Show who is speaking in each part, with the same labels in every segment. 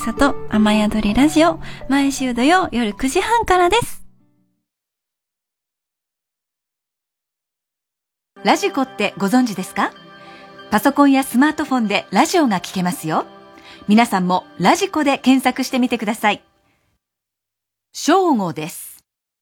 Speaker 1: さと雨宿りラジオ、毎週土曜夜9時半からです。
Speaker 2: ラジコってご存知ですか？パソコンやスマートフォンでラジオが聞けますよ。皆さんもラジコで検索してみてください。正午です。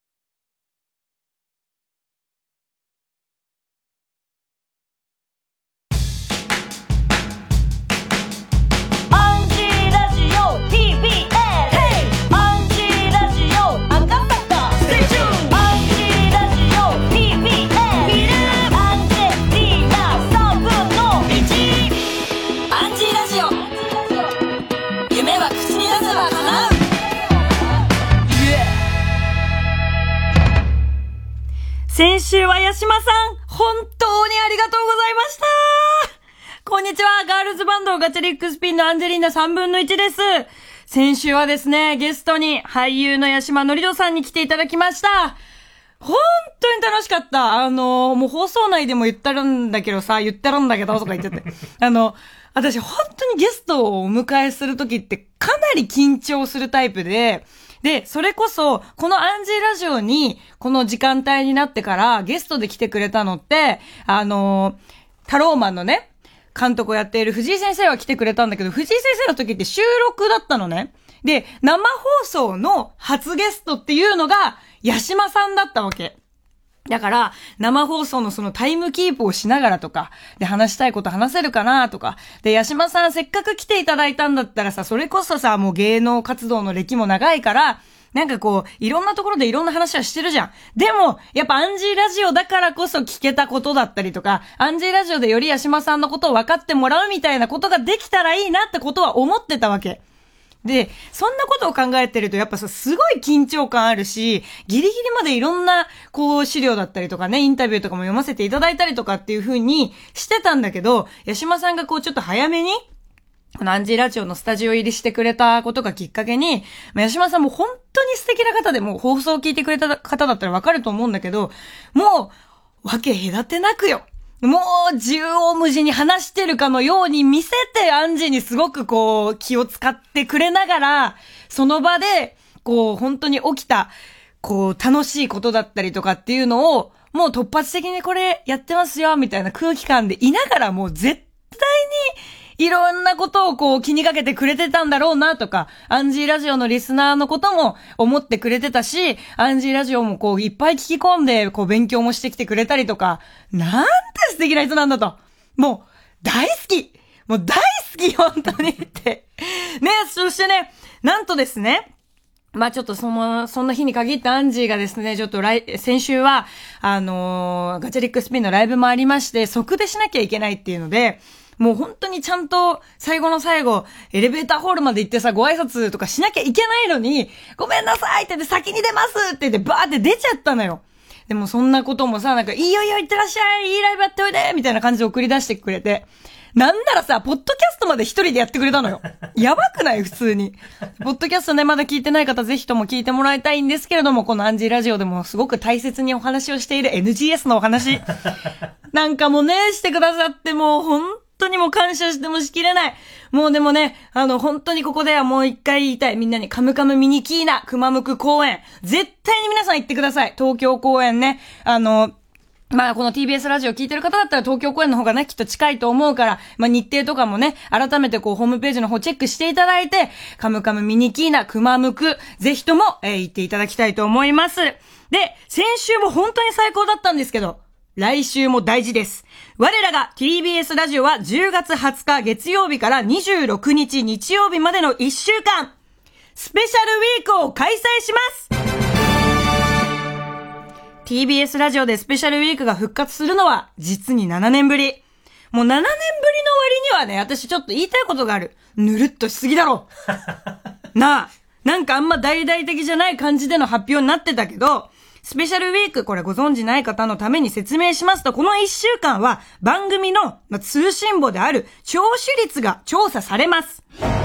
Speaker 3: 先週は八島さん、本当にありがとうございました。こんにちは、ガールズバンドガチャリックスピンのアンジェリーナ3分の1です。先週はですね、ゲストに俳優の八島のりどさんに来ていただきました。本当に楽しかった。もう放送内でも言ったんだけどとか言っちゃって。私本当にゲストをお迎えするときってかなり緊張するタイプで、それこそ、このアンジーラジオに、この時間帯になってからゲストで来てくれたのって、タローマンのね、監督をやっている藤井先生は来てくれたんだけど、藤井先生の時って収録だったのね。で、生放送の初ゲストっていうのが、八島さんだったわけ。だから、生放送のそのタイムキープをしながらとか、で、話したいこと話せるかなとか、で、八島さんせっかく来ていただいたんだったらさ、それこそさ、もう芸能活動の歴も長いから、なんかこう、いろんなところでいろんな話はしてるじゃん。でも、やっぱアンジーラジオだからこそ聞けたことだったりとか、アンジーラジオでより八島さんのことを分かってもらうみたいなことができたらいいなってことは思ってたわけ。で、そんなことを考えてるとやっぱさ、すごい緊張感あるし、ギリギリまでいろんな、こう、資料だったりとかね、インタビューとかも読ませていただいたりとかっていう風にしてたんだけど、八島さんがこう、ちょっと早めに、このアンジーラジオのスタジオ入りしてくれたことがきっかけに、八島さんも本当に素敵な方で、もう放送を聞いてくれた方だったらわかると思うんだけど、もう、わけ隔てなくよ。もう、縦横無尽に話してるかのように見せて、アンジーにすごくこう、気を使ってくれながら、その場で、こう、本当に起きた、こう、楽しいことだったりとかっていうのを、もう突発的にこれやってますよ、みたいな空気感でいながら、もう絶対に、いろんなことをこう気にかけてくれてたんだろうなとか、アンジーラジオのリスナーのことも思ってくれてたし、アンジーラジオもこういっぱい聞き込んで、こう勉強もしてきてくれたりとか、なんて素敵な人なんだと。もう、大好きもう大好き本当にって。ね、そしてね、なんとですね、まあちょっとそんな日に限ったアンジーがですね、ちょっと先週は、ガチャリックスピンのライブもありまして、即出しなきゃいけないっていうので、もう本当にちゃんと最後の最後、エレベーターホールまで行ってさ、ご挨拶とかしなきゃいけないのに、ごめんなさいって言って先に出ますって言ってバーって出ちゃったのよ。でもそんなこともさ、なんかいいよいいよ行ってらっしゃい、いいライブやっておいでみたいな感じで送り出してくれて。なんならさ、ポッドキャストまで一人でやってくれたのよ。やばくない普通に。ポッドキャストね、まだ聞いてない方ぜひとも聞いてもらいたいんですけれども、このアンジーラジオでもすごく大切にお話をしている NGS のお話。なんかもね、してくださってもう本当にもう感謝してもしきれない。もうでもね、本当にここではもう一回言いたい。みんなにカムカムミニキーナ、くまむく公演。絶対に皆さん行ってください。東京公演ね。まあこの TBS ラジオ聞いてる方だったら東京公演の方がねきっと近いと思うから、まあ日程とかもね改めてこうホームページの方チェックしていただいて、カムカムミニキーナくまむくぜひとも、行っていただきたいと思います。で、先週も本当に最高だったんですけど、来週も大事です。我らが TBS ラジオは10月20日月曜日から26日日曜日までの1週間スペシャルウィークを開催します。TBS ラジオでスペシャルウィークが復活するのは実に7年ぶり。もう7年ぶりの割にはね、私ちょっと言いたいことがある。ぬるっとしすぎだろ。なあ、なんかあんま大々的じゃない感じでの発表になってたけど、スペシャルウィーク、これご存知ない方のために説明しますと、この1週間は番組の通信簿である聴取率が調査されます。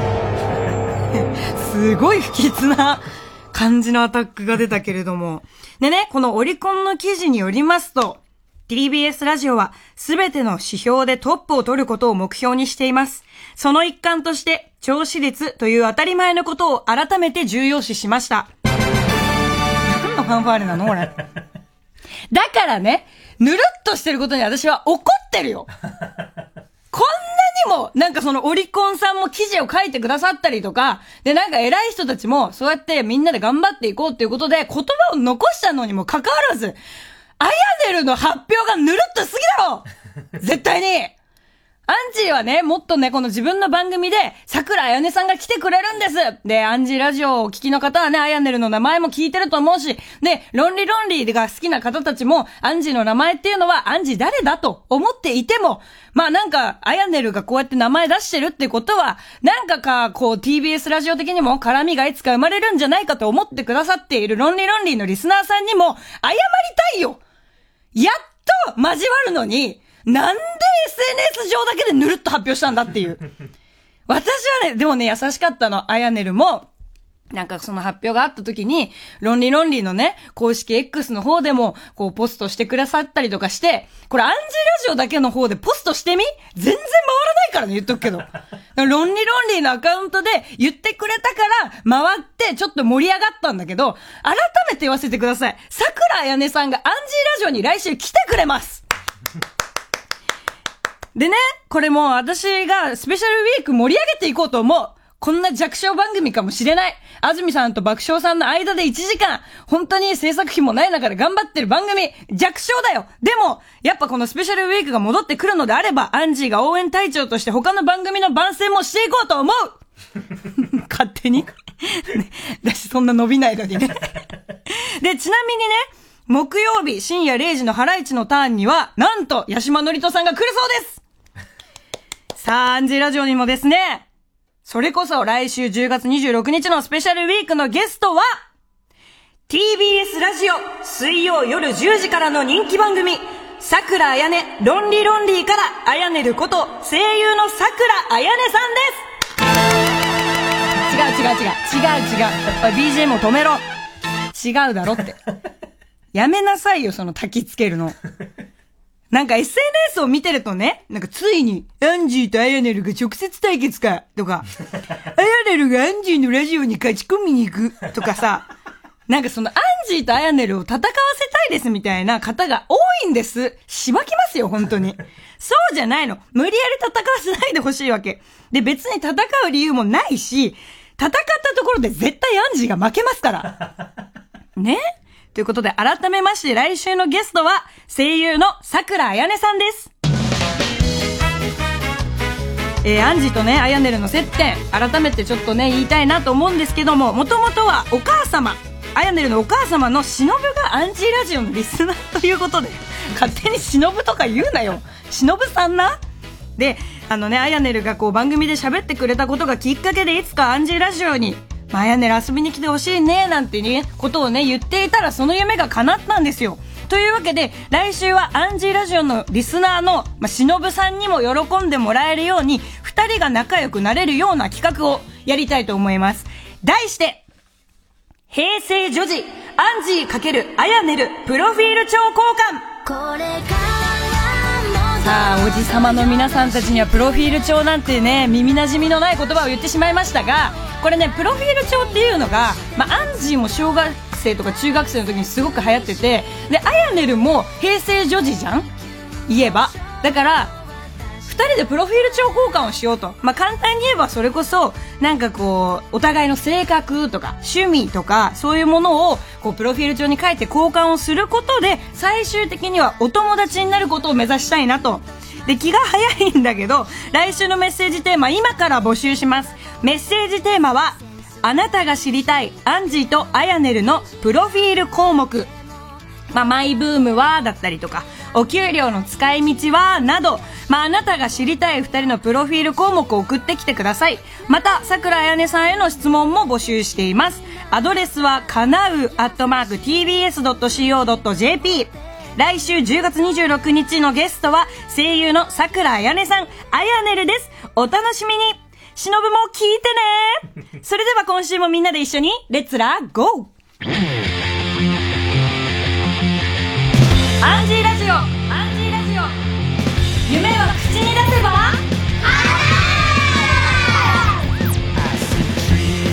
Speaker 3: すごい不吉な感じのアタックが出たけれども。でね、このオリコンの記事によりますと、TBS ラジオはすべての指標でトップを取ることを目標にしています。その一環として、 調子率という当たり前のことを改めて重要視しました。何のファンファーレなの俺。だからね、ぬるっとしてることに私は怒ってるよ。こんなにも、なんかそのオリコンさんも記事を書いてくださったりとか、でなんか偉い人たちもそうやってみんなで頑張っていこうっていうことで言葉を残したのにもかかわらず、アヤネルの発表がぬるっとすぎだろ絶対にアンジーはね、もっとね、この自分の番組で、桜あやねさんが来てくれるんです。で、アンジーラジオをお聞きの方はね、あやねるの名前も聞いてると思うし、で、ロンリが好きな方たちも、アンジーの名前っていうのは、アンジー誰だと思っていても、まあなんか、あやねるがこうやって名前出してるってことは、なんかこう TBS ラジオ的にも絡みがいつか生まれるんじゃないかと思ってくださっているロンリーのリスナーさんにも、謝りたいよ。やっと交わるのに、なんで SNS 上だけでぬるっと発表したんだっていう。私はね、でもね、優しかったの。あやねるも、なんかその発表があった時に、ロンリーのね、公式 X の方でも、こうポストしてくださったりとかして、これアンジーラジオだけの方でポストしてみ？全然回らないからね、言っとくけど。ロンリーのアカウントで言ってくれたから、回ってちょっと盛り上がったんだけど、改めて言わせてください。桜あやねさんがアンジーラジオに来週来てくれます。でね、これも私がスペシャルウィーク盛り上げていこうと思う。こんな弱小番組かもしれない。安住さんと爆笑さんの間で1時間、本当に制作費もない中で頑張ってる番組、弱小だよ。でも、やっぱこのスペシャルウィークが戻ってくるのであれば、アンジーが応援隊長として他の番組の番宣もしていこうと思う勝手にだし、そんな伸びないのにねで、ちなみにね、木曜日深夜0時のハライチのターンには、なんと、八嶋智人さんが来るそうです。さあ、アンジーラジオにもですね、それこそ来週10月26日のスペシャルウィークのゲストは、TBS ラジオ水曜夜10時からの人気番組、桜あやねロンリーからあやねること声優の桜あやねさんです。違う。BGM を止めろ。違うだろって。やめなさいよ、その焚きつけるの。なんか SNS を見てるとね、なんかついに、アンジーとアヤネルが直接対決か、とか、アヤネルがアンジーのラジオに勝ち込みに行く、とかさ、なんかそのアンジーとアヤネルを戦わせたいですみたいな方が多いんです。しばきますよ、本当に。そうじゃないの。無理やり戦わせないでほしいわけ。で、別に戦う理由もないし、戦ったところで絶対アンジーが負けますから。ね？ということで、改めまして来週のゲストは声優の桜あやねさんです。アンジーとね、あやねるの接点、改めてちょっとね、言いたいなと思うんですけども、もともとはお母様、あやねるのお母様のしのぶがアンジーラジオのリスナーということで、勝手にしのぶとか言うなよ。しのぶさんな。で、あやねるがこう番組で喋ってくれたことがきっかけで、いつかアンジーラジオに、あやねる遊びに来てほしいねなんてねことをね言っていたら、その夢が叶ったんですよ。というわけで来週はアンジーラジオのリスナーのしのぶさんにも喜んでもらえるように、2人が仲良くなれるような企画をやりたいと思います。題して、平成女児アンジー×あやねるプロフィール帳交換。さあ、おじさまの皆さんたちにはプロフィール帳なんてね、耳なじみのない言葉を言ってしまいましたが、これね、プロフィール帳っていうのが、アンジーも小学生とか中学生の時にすごく流行ってて、で、あやねるも平成女児じゃん言えば。だから、二人でプロフィール帳交換をしようと。簡単に言えばそれこそ、なんかこう、お互いの性格とか、趣味とか、そういうものを、こう、プロフィール帳に書いて交換をすることで、最終的にはお友達になることを目指したいなと。で、気が早いんだけど、来週のメッセージテーマ、今から募集します。メッセージテーマは、あなたが知りたいアンジーとあやねるのプロフィール項目。マイブームはだったりとか、お給料の使い道はなど、あなたが知りたい2人のプロフィール項目を送ってきてください。また、桜あやねさんへの質問も募集しています。アドレスはかなう@tbs.co.jp。来週10月26日のゲストは声優の桜あやねさん、あやねるです。お楽しみに。しのぶも聞いてね。それでは今週もみんなで一緒にレッツラゴー。アンジーラジオ、夢は口に出せば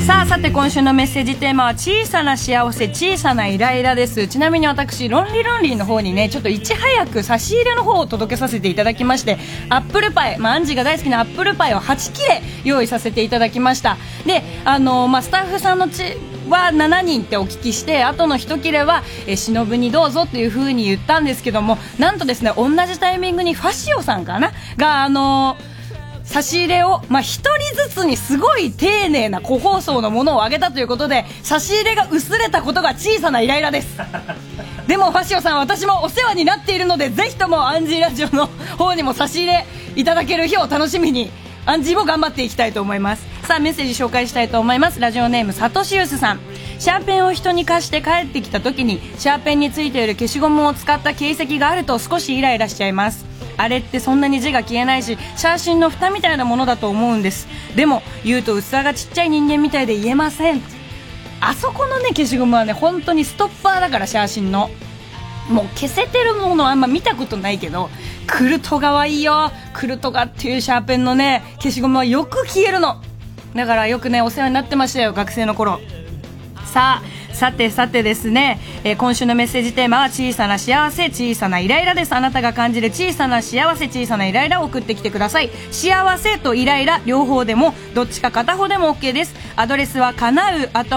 Speaker 3: さて今週のメッセージテーマは小さな幸せ小さなイライラです。ちなみに私ロンリーの方にねちょっといち早く差し入れの方を届けさせていただきまして、アップルパイ、アンジーが大好きなアップルパイを8切れ用意させていただきました。でスタッフさんのは7人ってお聞きして、あとの1切れは忍にどうぞっていう風に言ったんですけども、なんとですね同じタイミングにファシオさんかなが差し入れを、1人ずつにすごい丁寧な個包装のものをあげたということで、差し入れが薄れたことが小さなイライラですでもファシオさん、私もお世話になっているので、ぜひともアンジーラジオの方にも差し入れいただける日を楽しみに、アンジーも頑張っていきたいと思います。さあメッセージ紹介したいと思います。ラジオネームサトシウスさん。シャーペンを人に貸して帰ってきた時にシャーペンについている消しゴムを使った形跡があると少しイライラしちゃいます。あれってそんなに字が消えないし、シャーシンの蓋みたいなものだと思うんです。でも言うと薄さがちっちゃい人間みたいで言えません。あそこのね消しゴムはね本当にストッパーだから、シャーシンのもう消せてるものあんま見たことないけど、クルトガはいいよ。クルトガっていうシャーペンのね消しゴムはよく消えるのだから、よくねお世話になってましたよ、学生の頃。さてですね、今週のメッセージテーマは小さな幸せ小さなイライラです。あなたが感じる小さな幸せ小さなイライラを送ってきてください。幸せとイライラ両方でもどっちか片方でも OK です。アドレスはかなう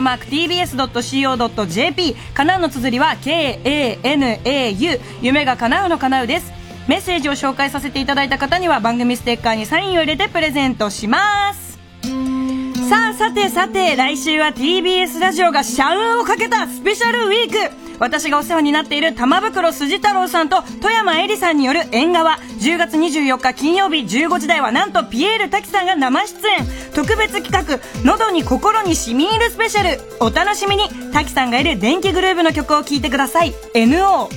Speaker 3: @tbs.co.jp、 かなうの綴りは KANAU、 夢が叶うのかなうです。メッセージを紹介させていただいた方には番組ステッカーにサインを入れてプレゼントします。さて来週は TBS ラジオが社運をかけたスペシャルウィーク。私がお世話になっている玉袋筋太郎さんと富山えりさんによる縁側、10月24日金曜日15時台はなんとピエール滝さんが生出演。特別企画喉に心に染み入るスペシャル、お楽しみに。滝さんがいる電気グルーヴの曲を聴いてください。 NO。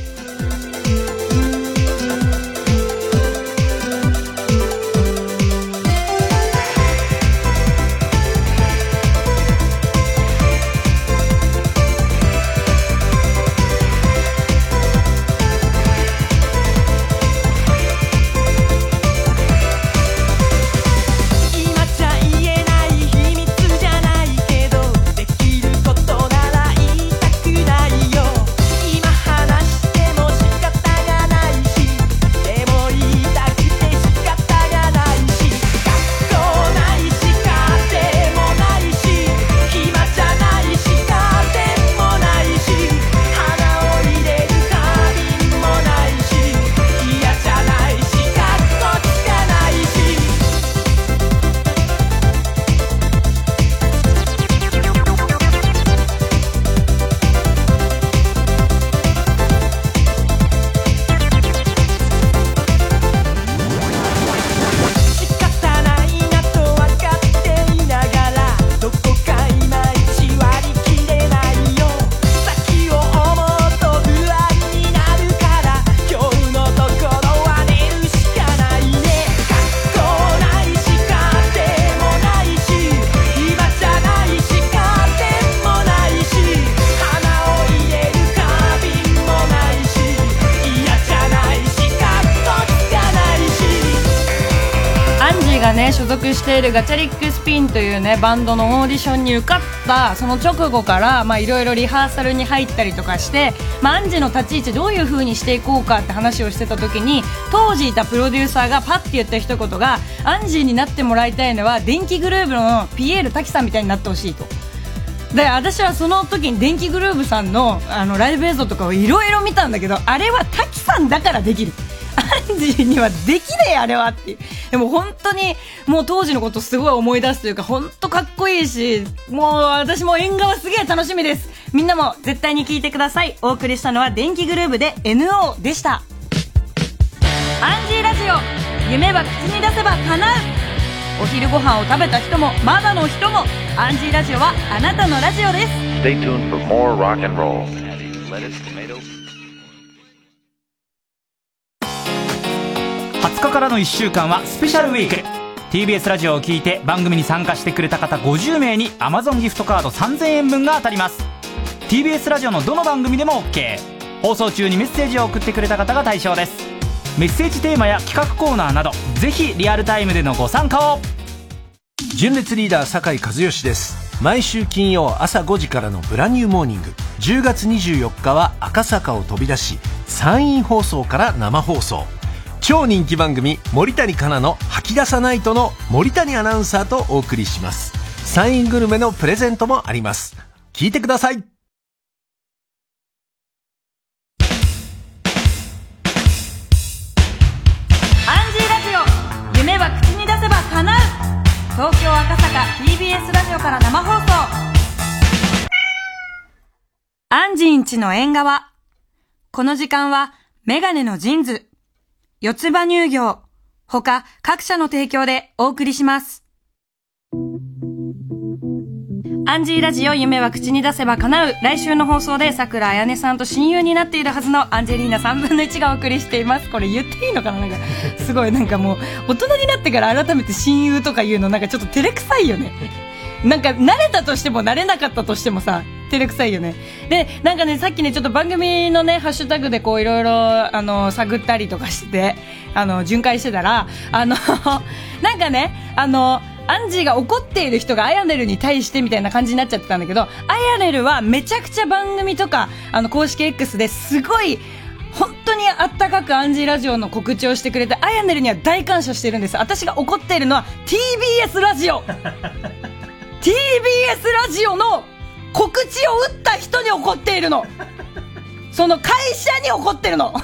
Speaker 3: 所属しているガチャリックスピンというねバンドのオーディションに受かったその直後からいろいろリハーサルに入ったりとかして、アンジの立ち位置どういう風にしていこうかって話をしてた時に、当時いたプロデューサーがパッて言った一言が、アンジーになってもらいたいのは電気グルーヴのピエール滝さんみたいになってほしいと。で私はその時に電気グルーヴさんのライブ映像とかをいろいろ見たんだけど、あれは滝さんだからできる、アンジーにはできねえあれはっていう。でも本当にもう当時のことすごい思い出すというか、本当かっこいいし、もう私も縁側すげえ楽しみです。みんなも絶対に聞いてください。お送りしたのは電気グルーヴで NO でした。アンジーラジオ、夢は口に出せば叶う。お昼ご飯を食べた人もまだの人も、アンジーラジオはあなたのラジオです。
Speaker 4: Stay tuned for more rock and roll.
Speaker 5: 20日からの1週間はスペシャルウィーク。 TBS ラジオを聞いて番組に参加してくれた方50名に Amazon ギフトカード3000円分が当たります。 TBS ラジオのどの番組でも OK。 放送中にメッセージを送ってくれた方が対象です。メッセージテーマや企画コーナーなど、ぜひリアルタイムでのご参加を。
Speaker 6: 純烈リーダー酒井一義です。 毎週金曜朝5時からのブランニューモーニング、10月24日は赤坂を飛び出し山陰放送から生放送。超人気番組森谷香奈の吐き出さないとの森谷アナウンサーとお送りします。山陰グルメのプレゼントもあります。聞いてください。
Speaker 3: 夢は口に出せば叶う。東京赤坂 TBS ラジオから生放送。アンジーんちの縁側。この時間はメガネのジンズ、四つ葉乳業他各社の提供でお送りします。アンジーラジオ夢は口に出せば叶う。来週の放送で桜彩音さんと親友になっているはずのアンジェリーナ3分の1がお送りしています。これ言っていいのかな。なんかすごいなんかもう大人になってから改めて親友とか言うのなんかちょっと照れくさいよね。なんか慣れたとしても慣れなかったとしてもさ照れくさいよね。でなんかねさっきねちょっと番組のねハッシュタグでこういろいろ探ったりとかして巡回してたらなんかねアンジーが怒っている人がアヤネルに対してみたいな感じになっちゃってたんだけど、アヤネルはめちゃくちゃ番組とか公式 X ですごい本当にあったかくアンジーラジオの告知をしてくれて、アヤネルには大感謝してるんです。私が怒っているのは TBS ラジオTBS ラジオの告知を打った人に怒っているの。その会社に怒ってるの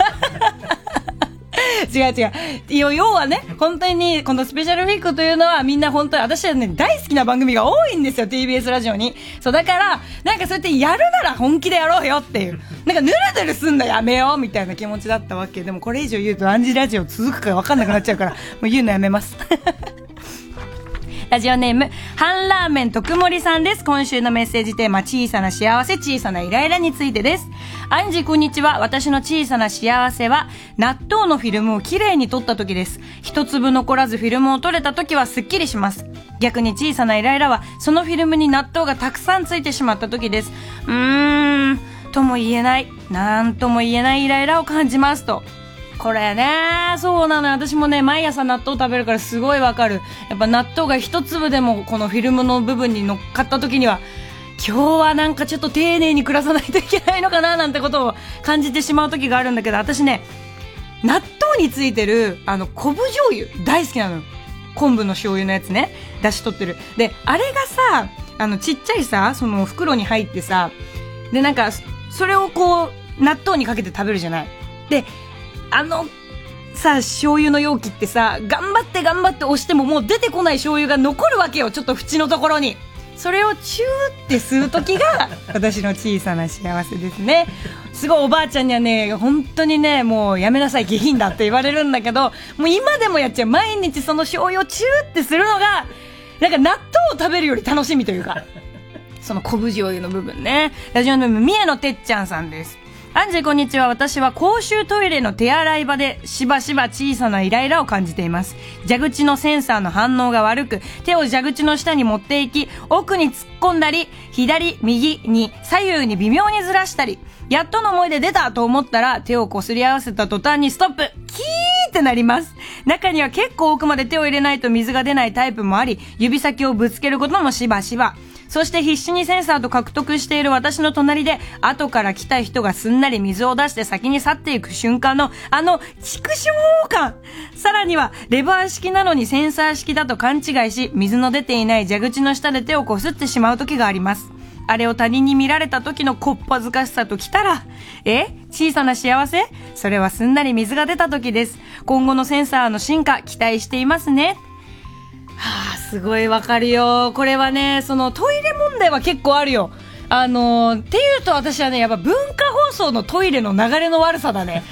Speaker 3: 違う要はね本当にこのスペシャルウィークというのはみんな本当に私はね大好きな番組が多いんですよ TBS ラジオに。そうだからなんかそうやってやるなら本気でやろうよっていう、なんかヌルヌルすんのやめようみたいな気持ちだったわけでも、これ以上言うとアンジーラジオ続くか分かんなくなっちゃうからもう言うのやめますラジオネーム半ラーメン徳森さんです。今週のメッセージテーマ、小さな幸せ小さなイライラについてです。アンジこんにちは。私の小さな幸せは納豆のフィルムをきれいに取った時です。一粒残らずフィルムを取れた時はすっきりします。逆に小さなイライラはそのフィルムに納豆がたくさんついてしまった時です。とも言えないなんとも言えないイライラを感じますと。これねそうなのよ。私もね毎朝納豆食べるからすごいわかる。やっぱ納豆が一粒でもこのフィルムの部分に乗っかった時には今日はなんかちょっと丁寧に暮らさないといけないのかななんてことを感じてしまう時があるんだけど、私ね納豆についてる昆布醤油大好きなのよ。昆布の醤油のやつね、出し取ってる。であれがさちっちゃいさその袋に入ってさ、でなんかそれをこう納豆にかけて食べるじゃない。でさ醤油の容器ってさ頑張って押してももう出てこない醤油が残るわけよ、ちょっと縁のところに。それをチューって吸う時が私の小さな幸せですね。すごいおばあちゃんにはね本当にねもうやめなさい下品だって言われるんだけど、もう今でもやっちゃう。毎日その醤油をチューってするのがなんか納豆を食べるより楽しみというかその昆布醤油の部分ね。ラジオネーム三重のてっちゃんさんです。アンジェこんにちは。私は公衆トイレの手洗い場でしばしば小さなイライラを感じています。蛇口のセンサーの反応が悪く、手を蛇口の下に持っていき奥に突っ込んだり左右に左右に微妙にずらしたり、やっとの思いで出たと思ったら手をこすり合わせた途端にストップ、キーってなります。中には結構奥まで手を入れないと水が出ないタイプもあり、指先をぶつけることもしばしば。そして必死にセンサーと獲得している私の隣で後から来た人がすんなり水を出して先に去っていく瞬間の畜生感。さらにはレバー式なのにセンサー式だと勘違いし、水の出ていない蛇口の下で手をこすってしまう時があります。あれを他人に見られた時のこっぱずかしさときたら、小さな幸せ？それはすんなり水が出た時です。今後のセンサーの進化期待していますね。すごいわかるよ。これはねそのトイレ問題は結構あるよ。っていうと私はねやっぱ文化放送のトイレの流れの悪さだね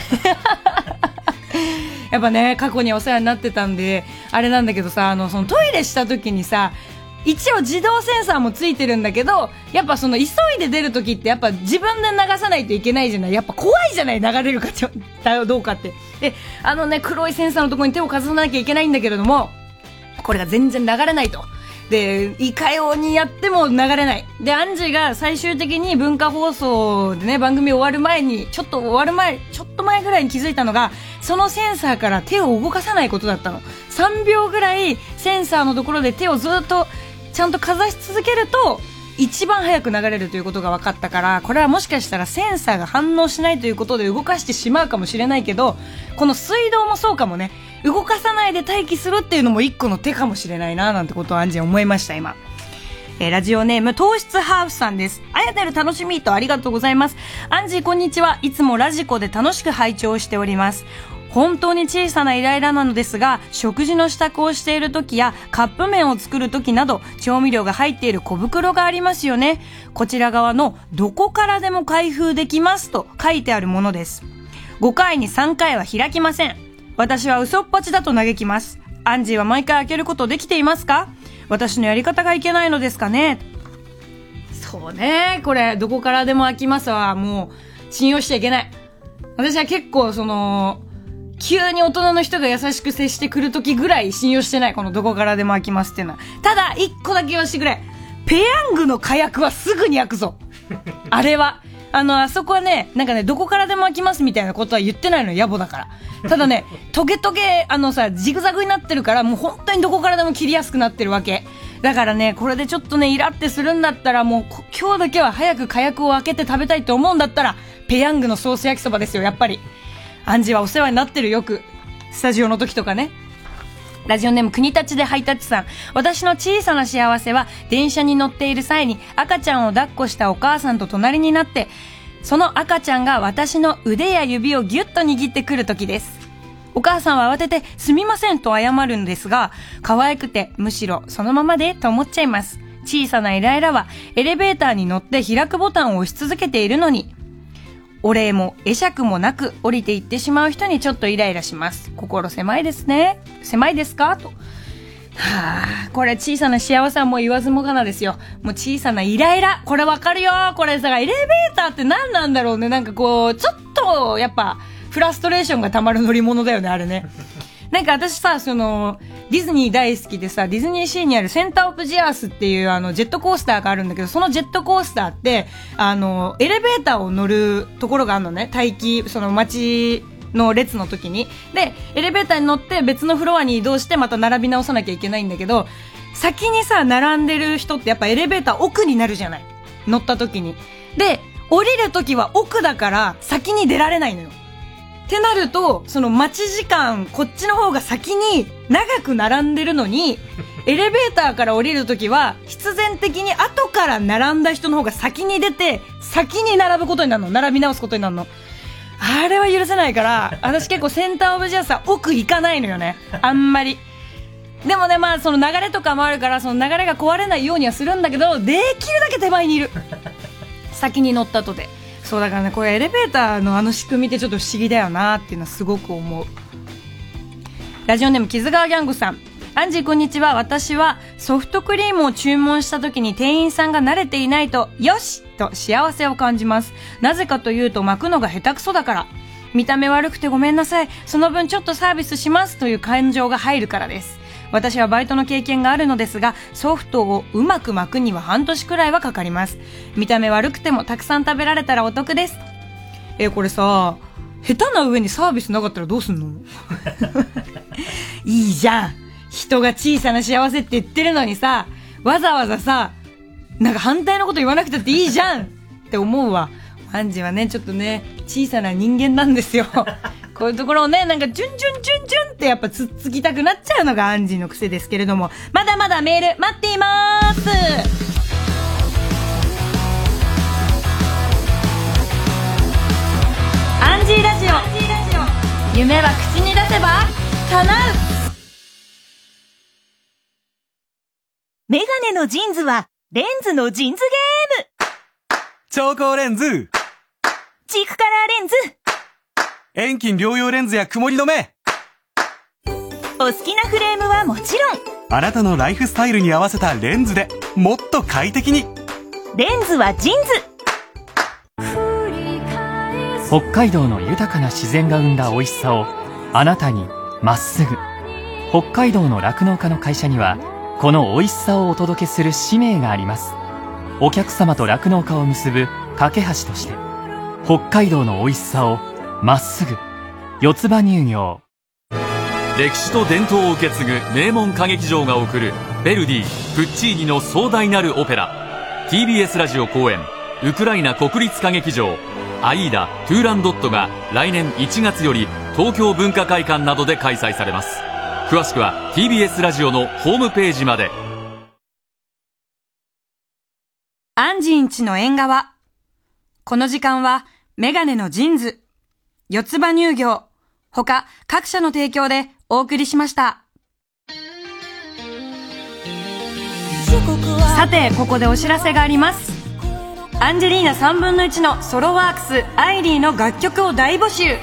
Speaker 3: やっぱね過去にお世話になってたんであれなんだけどさ、そのトイレした時にさ一応自動センサーもついてるんだけど、やっぱその急いで出る時ってやっぱ自分で流さないといけないじゃない。やっぱ怖いじゃない、流れるかどうかって。で黒いセンサーのところに手をかざさなきゃいけないんだけれども、これが全然流れないと。でいかようにやっても流れない。でアンジーが最終的に文化放送でね番組終わる前にちょっと前ぐらいに気づいたのが、そのセンサーから手を動かさないことだったの。3秒ぐらいセンサーのところで手をずっとちゃんとかざし続けると一番早く流れるということが分かったから、これはもしかしたらセンサーが反応しないということで動かしてしまうかもしれないけど、この水道もそうかもね。動かさないで待機するっていうのも一個の手かもしれないな、なんてことをアンジー思いました今。ラジオネーム糖質ハーフさんです。あやてる楽しみとありがとうございます。アンジーこんにちは。いつもラジコで楽しく拝聴しております。本当に小さなイライラなのですが、食事の支度をしている時やカップ麺を作る時など調味料が入っている小袋がありますよね。こちら側のどこからでも開封できますと書いてあるものです。5回に3回は開きません。私は嘘っぱちだと嘆きます。アンジーは毎回開けることできていますか？私のやり方がいけないのですかね？そうね、これどこからでも開きますはもう信用しちゃいけない。私は結構急に大人の人が優しく接してくるときぐらい信用してない。このどこからでも開きますっていうのは。ただ一個だけ言わせてくれ。ペヤングの火薬はすぐに開くぞ。あれはあそこはね、なんかね、どこからでも開きますみたいなことは言ってないの野暮だから。ただね、トゲトゲジグザグになってるから、もう本当にどこからでも切りやすくなってるわけだからね、これでちょっとねイラってするんだったら、もう今日だけは早く火薬を開けて食べたいと思うんだったら、ペヤングのソース焼きそばですよ、やっぱり。アンジーはお世話になってる、よくスタジオの時とかね。ラジオネーム国立でハイタッチさん。私の小さな幸せは、電車に乗っている際に赤ちゃんを抱っこしたお母さんと隣になって、その赤ちゃんが私の腕や指をギュッと握ってくる時です。お母さんは慌ててすみませんと謝るんですが、可愛くてむしろそのままでと思っちゃいます。小さなイライラはエレベーターに乗って開くボタンを押し続けているのに、お礼も会釈もなく降りていってしまう人にちょっとイライラします。心狭いですね。狭いですかと。はぁ、これ小さな幸せはもう言わずもがなですよ。もう小さなイライラ。これわかるよ。これさ、エレベーターって何なんだろうね。なんかこう、ちょっと、やっぱ、フラストレーションがたまる乗り物だよね、あれね。なんか私さ、ディズニー大好きでさ、ディズニーシーにあるセンターオブジアースっていうジェットコースターがあるんだけど、そのジェットコースターって、エレベーターを乗るところがあるのね。待機、待ちの列の時に。で、エレベーターに乗って別のフロアに移動してまた並び直さなきゃいけないんだけど、先にさ、並んでる人ってやっぱエレベーター奥になるじゃない。乗った時に。で、降りる時は奥だから先に出られないのよ。ってなると、待ち時間、こっちの方が先に長く並んでるのに、エレベーターから降りるときは、必然的に後から並んだ人の方が先に出て、先に並ぶことになるの。並び直すことになるの。あれは許せないから、私結構センターオブジャスは奥行かないのよね。あんまり。でもね、まあ流れとかもあるから、その流れが壊れないようにはするんだけど、できるだけ手前にいる。先に乗った後で。そうだからね、これエレベーターの仕組みってちょっと不思議だよなっていうのはすごく思う。ラジオネーム木津川ギャングさん。アンジーこんにちは。私はソフトクリームを注文した時に店員さんが慣れていないと、よしと幸せを感じます。なぜかというと、巻くのが下手くそだから。見た目悪くてごめんなさい、その分ちょっとサービスしますという感情が入るからです。私はバイトの経験があるのですが、ソフトをうまく巻くには半年くらいはかかります。見た目悪くてもたくさん食べられたらお得です。これさ、下手な上にサービスなかったらどうすんの？いいじゃん。人が小さな幸せって言ってるのにさ、わざわざさ、なんか反対のこと言わなくたっていいじゃんって思うわ。アンジはね、ちょっとね、小さな人間なんですよ。こういうところをね、なんかジュンジュンジュンジュンってやっぱつっつきたくなっちゃうのがアンジーの癖ですけれども、まだまだメール待っています。アンジーラジオ、夢は口に出せば叶う。
Speaker 7: メガネのジンズはレンズのジンズゲーム。
Speaker 6: 超高レンズ、
Speaker 7: チークカラーレンズ、
Speaker 6: 遠近両用レンズや曇り止め。
Speaker 7: お好きなフレームはもちろん、
Speaker 6: あなたのライフスタイルに合わせたレンズでもっと快適に。
Speaker 7: レンズはジンズ。
Speaker 8: 北海道の豊かな自然が生んだ美味しさをあなたにまっすぐ。北海道の酪農家の会社にはこの美味しさをお届けする使命があります。お客様と酪農家を結ぶ架け橋として、北海道の美味しさをまっすぐ。四つ葉乳業。
Speaker 9: 歴史と伝統を受け継ぐ名門歌劇場が送るヴェルディ、プッチーニの壮大なるオペラ TBS ラジオ公演ウクライナ国立歌劇場アイーダ・トゥーランドットが来年1月より東京文化会館などで開催されます。詳しくは TBS ラジオのホームページまで。
Speaker 3: アンジーんちの縁側。この時間はメガネのジンズ、四つ葉乳業他各社の提供でお送りしました。さてここでお知らせがあります。アンジェリーナ3分の1のソロワークスアイリーの楽曲を大募集。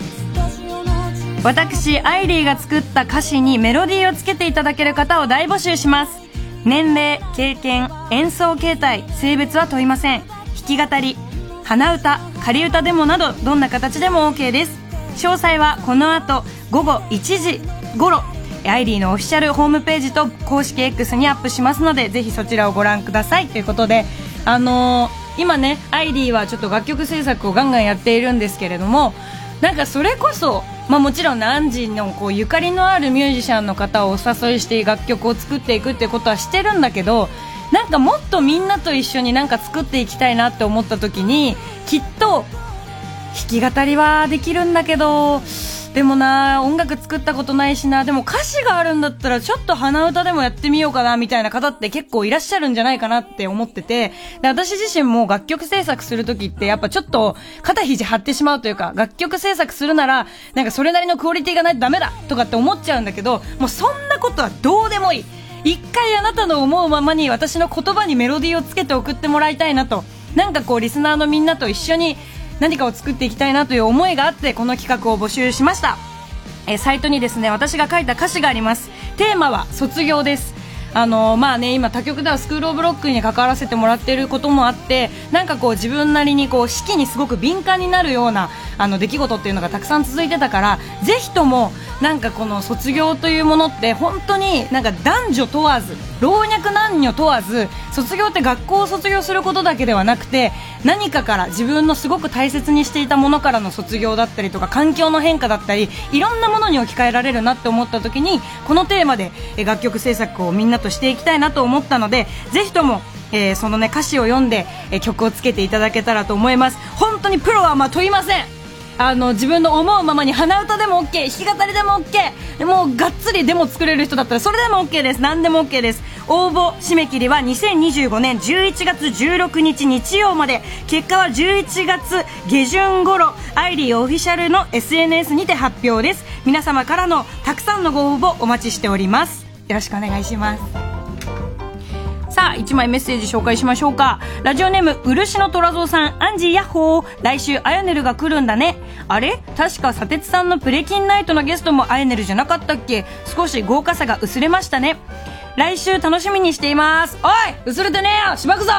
Speaker 3: 私アイリーが作った歌詞にメロディーをつけていただける方を大募集します。年齢、経験、演奏形態、性別は問いません。弾き語り、鼻歌、仮歌でもなどどんな形でも OK です。詳細はこの後午後1時頃アイリーのオフィシャルホームページと公式 X にアップしますので、ぜひそちらをご覧くださいということで、今ねアイリーはちょっと楽曲制作をガンガンやっているんですけれども、なんかそれこそ、もちろんねアンジーのこうゆかりのあるミュージシャンの方をお誘いして楽曲を作っていくってことはしてるんだけど、なんかもっとみんなと一緒になんか作っていきたいなって思った時に、きっと弾き語りはできるんだけど、でもな音楽作ったことないしな、でも歌詞があるんだったらちょっと鼻歌でもやってみようかなみたいな方って結構いらっしゃるんじゃないかなって思ってて、で私自身も楽曲制作する時ってやっぱちょっと肩肘張ってしまうというか、楽曲制作するならなんかそれなりのクオリティがないとダメだとかって思っちゃうんだけど、もうそんなことはどうでもいい。一回あなたの思うままに私の言葉にメロディーをつけて送ってもらいたいなと、なんかこうリスナーのみんなと一緒に何かを作っていきたいなという思いがあってこの企画を募集しました。サイトにですね私が書いた歌詞があります。テーマは卒業です。今他局ではスクールオブロックに関わらせてもらっていることもあって、なんかこう自分なりにこう四季にすごく敏感になるような出来事っていうのがたくさん続いてたから、ぜひともなんかこの卒業というものって本当になんか男女問わず老若男女問わず、卒業って学校を卒業することだけではなくて、何かから自分のすごく大切にしていたものからの卒業だったりとか、環境の変化だったり、いろんなものに置き換えられるなって思った時に、このテーマで楽曲制作をみんなとしていきたいなと思ったので、ぜひともそのね歌詞を読んで曲をつけていただけたらと思います。本当にプロは問いません。自分の思うままに鼻歌でも OK、 弾き語りでも OK、 もうがっつりデモ作れる人だったらそれでも OK です。何でも OK です。応募締め切りは2025年11月16日日曜まで、結果は11月下旬頃アイリーオフィシャルの SNS にて発表です。皆様からのたくさんのご応募お待ちしております。よろしくお願いします。さあ1枚メッセージ紹介しましょうか。ラジオネーム漆の虎蔵さん、アンジーヤッホー、来週アヨネルが来るんだね。あれ確か砂鉄さんのプレキンナイトのゲストもアヨネルじゃなかったっけ。少し豪華さが薄れましたね。来週楽しみにしています。おい薄れてねえよしばくぞ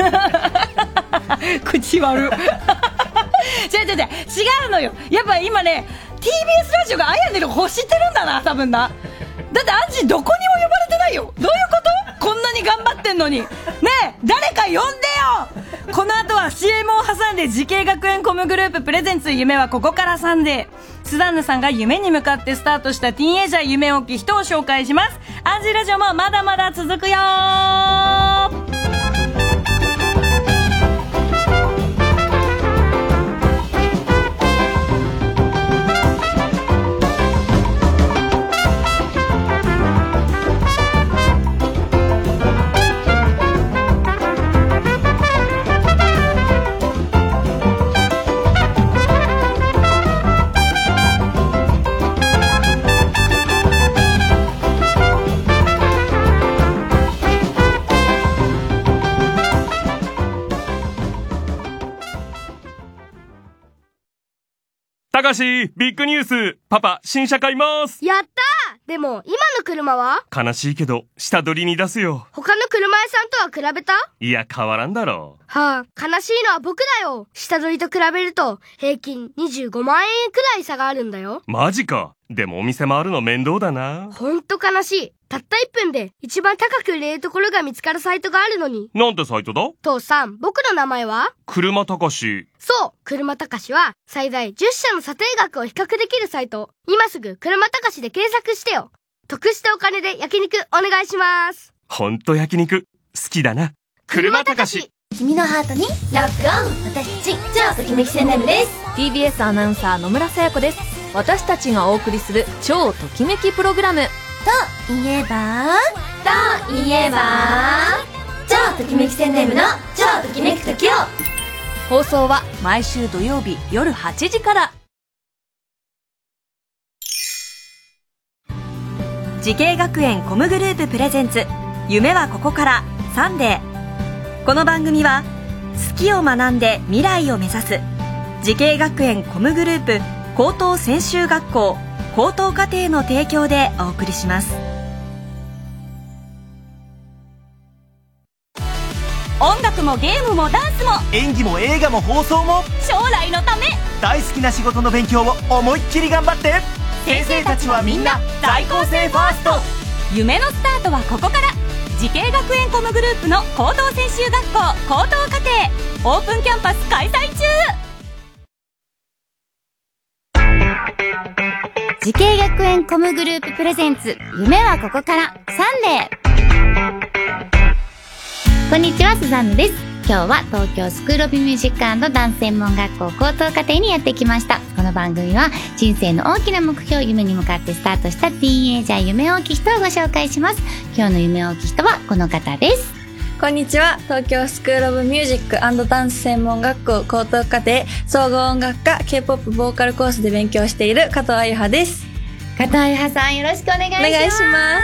Speaker 3: 口悪違うのよ。やっぱ今ね TBS ラジオがアヨネル欲してるんだな多分な。だってアンジーどこにも呼ばれてないよ。どういうこと？こんなに頑張ってんのにねえ誰か呼んでよ。この後は CM を挟んで慈恵学園コムグループプレゼンツ夢はここからサンデー。スザンヌさんが夢に向かってスタートしたティーンエイジャー夢大きい人を紹介します。アンジーラジオもまだまだ続くよー。
Speaker 10: たかし、ビッグニュース。パパ、新車買います。
Speaker 11: やったー。でも、今の車は？
Speaker 10: 悲しいけど、下取りに出すよ。
Speaker 11: 他の車屋さんとは比べた？
Speaker 10: いや、変わらんだろう。
Speaker 11: はあ、悲しいのは僕だよ。下取りと比べると、平均25万円くらい差があるんだよ。
Speaker 10: マジか。でもお店回るの面倒だな。
Speaker 11: ほんと悲しい。たった1分で一番高く売れるところが見つかるサイトがあるのに。
Speaker 10: なんてサイトだ？
Speaker 11: 父さん、僕の名前は？
Speaker 10: 車たかし。
Speaker 11: そう、車たかしは最大10社の査定額を比較できるサイト。今すぐ車たかしで検索してよ。 得したお金で焼肉お願いします。
Speaker 10: ほんと焼肉好きだな。車高し。
Speaker 12: 君のハートにロックオン。私たち超ときめき宣伝部です。
Speaker 13: TBS アナウンサー野村さや子です。私たちがお送りする超ときめきプログラム
Speaker 12: といえば超ときめき宣伝部の超ときめく時を。
Speaker 13: 放送は毎週土曜日夜8時から。
Speaker 14: 時系学園コムグループプレゼンツ夢はここからサンデー。この番組は好きを学んで未来を目指す時系学園コムグループ高等専修学校高等課程の提供でお送りします。音楽もゲームもダンスも
Speaker 15: 演技も映画も放送も
Speaker 14: 将来のため
Speaker 15: 大好きな仕事の勉強を思いっきり頑張って。先生たちはみんな在校生ファースト。
Speaker 14: 夢のスタートはここから。時系学園コムグループの高等専修学校高等課程オープンキャンパス開催中。
Speaker 16: 時系学園コムグループプレゼンツ夢はここからサンデー。こんにちは、スザンヌです。今日は東京スクールオブミュージック&ダンス専門学校高等課程にやってきました。この番組は人生の大きな目標、夢に向かってスタートしたティーンエイジャー夢大きい人をご紹介します。今日の夢大きい人はこの方です。
Speaker 17: こんにちは、東京スクールオブミュージック&ダンス専門学校高等課程総合音楽科 K-POP ボーカルコースで勉強している加藤あゆはです。
Speaker 16: 加藤あゆはさん、よろしくお願いします。
Speaker 17: お願いします。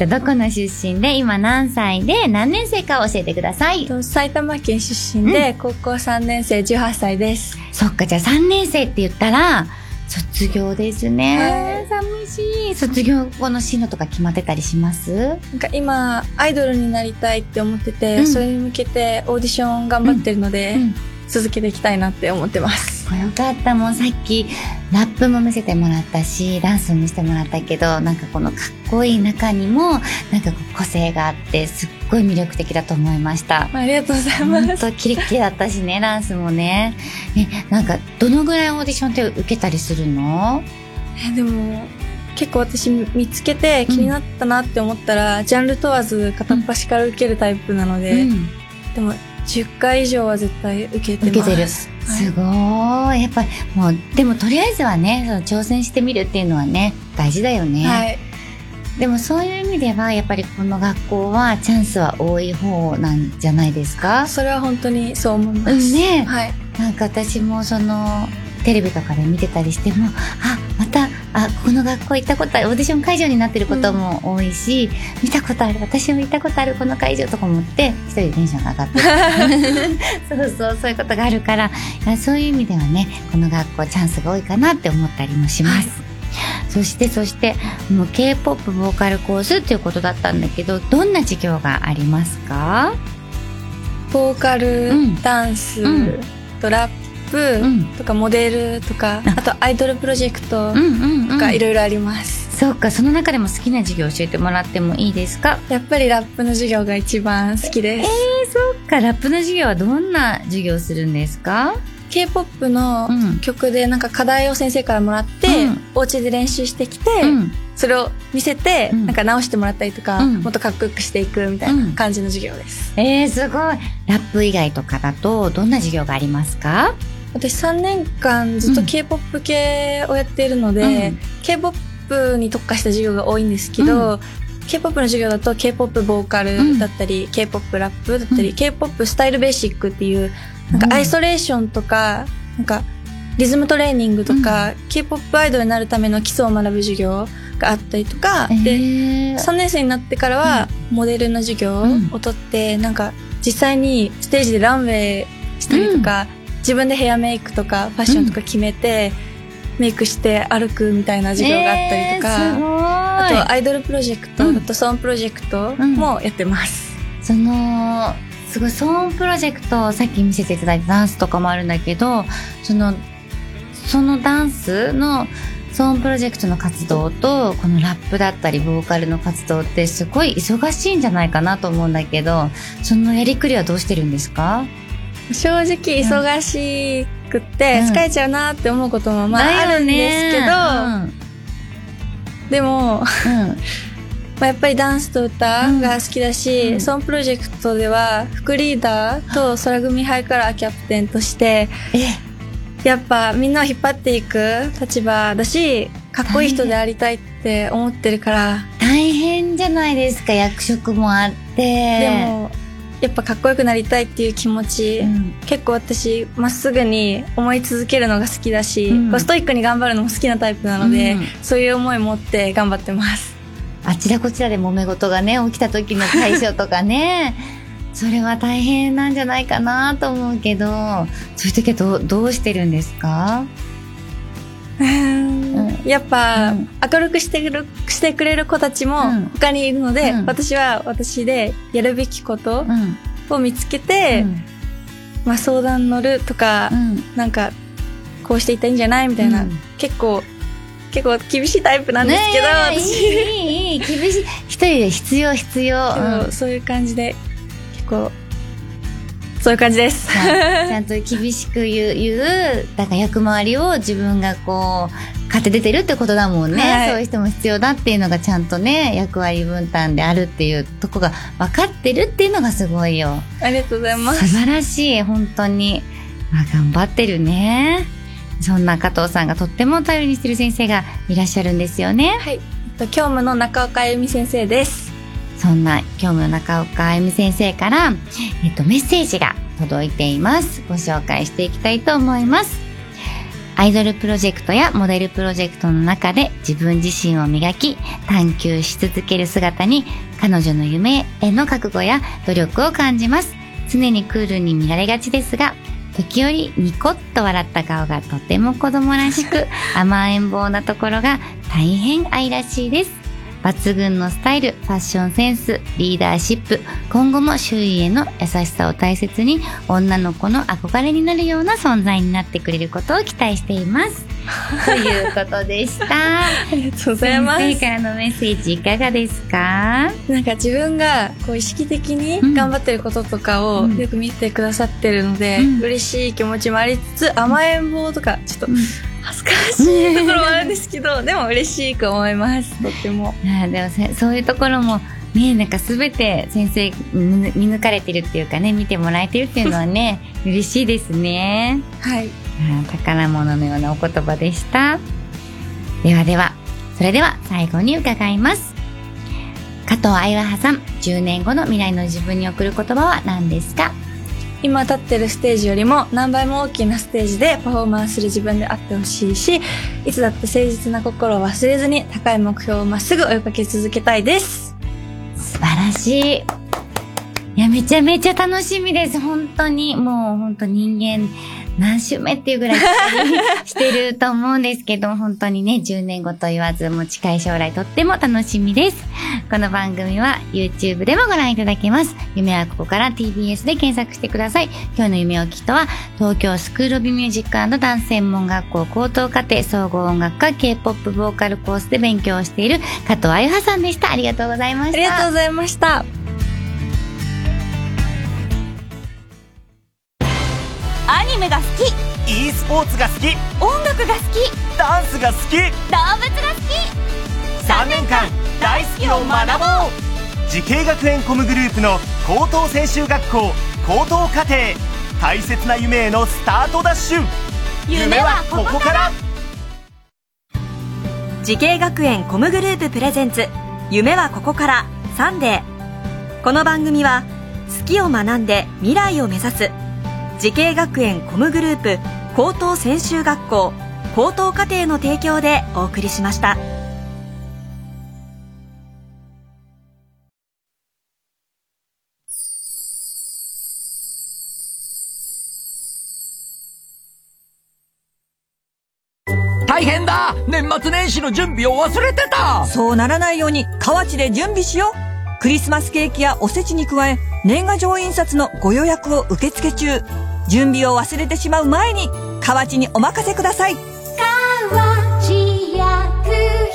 Speaker 16: どこの出身で今何歳で何年生か教えてください。
Speaker 17: 埼玉県出身で、高校3年生18歳です。
Speaker 16: そっか、じゃあ3年生って言ったら卒業ですね。寂しい。卒業後の進路とか決まってたりします？
Speaker 17: なんか今アイドルになりたいって思ってて、それに向けてオーディション頑張ってるので、続けていきたいなって思ってます。
Speaker 16: よかった。もうさっきラップも見せてもらったし、ダンスも見せてもらったけど、なんかこのかっこいい中にもなんか個性があってすっごい魅力的だと思いました。
Speaker 17: ありがとうございます。
Speaker 16: 本当キレッキレだったしね、ダンスもね。なんかどのぐらいオーディションって受けたりするの？
Speaker 17: でも結構私見つけて気になったなって思ったら、ジャンル問わず片っ端から受けるタイプなので、でも10回以上は絶対受けてます。
Speaker 16: 受けてる。すごい。やっぱりもう、でもとりあえずはね、その挑戦してみるっていうのはね、大事だよね。
Speaker 17: はい。
Speaker 16: でもそういう意味では、やっぱりこの学校はチャンスは多い方なんじゃないですか？
Speaker 17: それは本当にそう思います。
Speaker 16: ね。
Speaker 17: はい。
Speaker 16: なんか私もテレビとかで見てたりしても、また、この学校行ったことある、オーディション会場になってることも多いし、見たことある、私も行ったことある、この会場とか思って、一人でテンションが上がってそういうことがあるから、そういう意味ではね、この学校チャンスが多いかなって思ったりもします。そして、もう K-POP ボーカルコースっていうことだったんだけど、どんな授業がありますか？
Speaker 17: ボーカル、ダンス、とラップ、とかモデルとか、あとアイドルプロジェクトとかいろいろあります。
Speaker 16: そうか、その中でも好きな授業教えてもらってもいいですか？
Speaker 17: やっぱりラップの授業が一番好きです。
Speaker 16: そうか、ラップの授業はどんな授業するんですか？
Speaker 17: K-POP の曲でなんか課題を先生からもらって、お家で練習してきて、それを見せて、なんか直してもらったりとか、もっとかっこよくしていくみたいな感じの授業です。
Speaker 16: すごい。ラップ以外とかだとどんな授業がありますか？
Speaker 17: 私3年間ずっと K-POP 系をやっているので、K-POP に特化した授業が多いんですけど、K-POP の授業だと K-POP ボーカルだったり、K-POP ラップだったり、K-POP スタイルベーシックっていう、なんかアイソレーションとか、なんかリズムトレーニングとか、K-POP アイドルになるための基礎を学ぶ授業があったりとか、で、3年生になってからはモデルの授業を取って、なんか実際にステージでランウェイしたりとか、自分でヘアメイクとかファッションとか決めて、メイクして歩くみたいな授業があったりとか、あとアイドルプロジェクト、あとソーンプロジェクトもやってます。
Speaker 16: すごいソーンプロジェクト、さっき見せていただいたダンスとかもあるんだけど、そのダンスのソーンプロジェクトの活動とこのラップだったりボーカルの活動ってすごい忙しいんじゃないかなと思うんだけど、そのやりくりはどうしてるんですか？
Speaker 17: 正直忙しくって疲れちゃうなって思うこともあるんですけど、 でも、やっぱりダンスと歌が好きだし、ソンプロジェクトでは副リーダーと空組ハイカラーキャプテンとしてやっぱみんなを引っ張っていく立場だし、かっこいい人でありたいって思ってるから。
Speaker 16: 大変じゃないですか、役職もあって。
Speaker 17: でもやっぱかっこよくなりたいっていう気持ち、結構私まっすぐに思い続けるのが好きだし、ストイックに頑張るのも好きなタイプなので、そういう思い持って頑張ってます。
Speaker 16: あちらこちらで揉め事がね起きた時の対処とかねそれは大変なんじゃないかなと思うけど、そういう時はどうしてるんですか？
Speaker 17: やっぱ、明るくしてくれる子たちも他にいるので、私は私でやるべきことを見つけて、相談乗るとか、なんかこうしていったらいいんじゃないみたいな、結構厳しいタイプなんですけど、
Speaker 16: いい厳しい、一人で必要、
Speaker 17: そういう感じで結構そういう感じです。
Speaker 16: ちゃんと厳しく言うだから役回りを自分がこう勝手出てるってことだもんね、そういう人も必要だっていうのがちゃんとね役割分担であるっていうとこが分かってるっていうのがすごいよ。
Speaker 17: ありがとうございます。
Speaker 16: 素晴らしい、本当に、頑張ってるね。そんな加藤さんがとっても頼りにしてる先生がいらっしゃるんですよね。
Speaker 17: はい、教務の中岡あゆみ先生です。
Speaker 16: そんな教務の中岡あゆみ先生から、メッセージが届いています。ご紹介していきたいと思います。アイドルプロジェクトやモデルプロジェクトの中で自分自身を磨き探求し続ける姿に彼女の夢への覚悟や努力を感じます。常にクールに見られがちですが、時折ニコッと笑った顔がとても子供らしく甘えん坊なところが大変愛らしいです。抜群のスタイル、ファッションセンス、リーダーシップ、今後も周囲への優しさを大切に女の子の憧れになるような存在になってくれることを期待していますということでした。あ
Speaker 17: りがとうございます。
Speaker 16: 先生からのメッセージいかがですか？
Speaker 17: なんか自分がこう意識的に頑張ってることとかをよく見てくださってるので、嬉しい気持ちもありつつ、甘えん坊とかちょっと恥ずかしいところもあるんですけどでも嬉しく思います。とっても。
Speaker 16: でもそういうところもね、なんか全て先生見抜かれてるっていうかね、見てもらえてるっていうのはね嬉しいですね。
Speaker 17: はい。
Speaker 16: 宝物のようなお言葉でした。ではそれでは最後に伺います。加藤あゆはさん、10年後の未来の自分に送る言葉は何ですか？
Speaker 17: 今立ってるステージよりも何倍も大きなステージでパフォーマンスする自分であってほしいし、いつだって誠実な心を忘れずに高い目標をまっすぐ追いかけ続けたいです。
Speaker 16: 素晴らしい。いや、めちゃめちゃ楽しみです。本当に。もう本当人間何週目っていうぐらいしてると思うんですけど、本当にね、10年後と言わず、もう近い将来とっても楽しみです。この番組は YouTube でもご覧いただけます。夢はここから TBS で検索してください。今日の夢をきっとは、東京スクールオブミュージック&ダンス専門学校高等課程総合音楽科 K-POP ボーカルコースで勉強をしている加藤あゆはさんでした。ありがとうございました。
Speaker 17: ありがとうございました。
Speaker 7: アニメが好き、
Speaker 15: e スポーツが好き、
Speaker 7: 音楽が好き、
Speaker 15: ダンスが好き、
Speaker 7: 動物が好き。
Speaker 15: 3年間大好きを学ぼう。慈恵学園コムグループの高等専修学校高等課程、大切な夢へのスタートダッシュ。夢はここから。
Speaker 14: 慈恵学園コムグループプレゼンツ、夢はここからサンデー。この番組は好きを学んで未来を目指す慈恵学園コムグループ高等専修学校高等課程の提供でお送りしました。
Speaker 18: 大変だ、年末年始の準備を忘れてた。
Speaker 19: そうならないように河内で準備しよう。クリスマスケーキやおせちに加え、年賀状印刷のご予約を受付中。準備を忘れてしまう前に河内にお任せください。
Speaker 12: 河内薬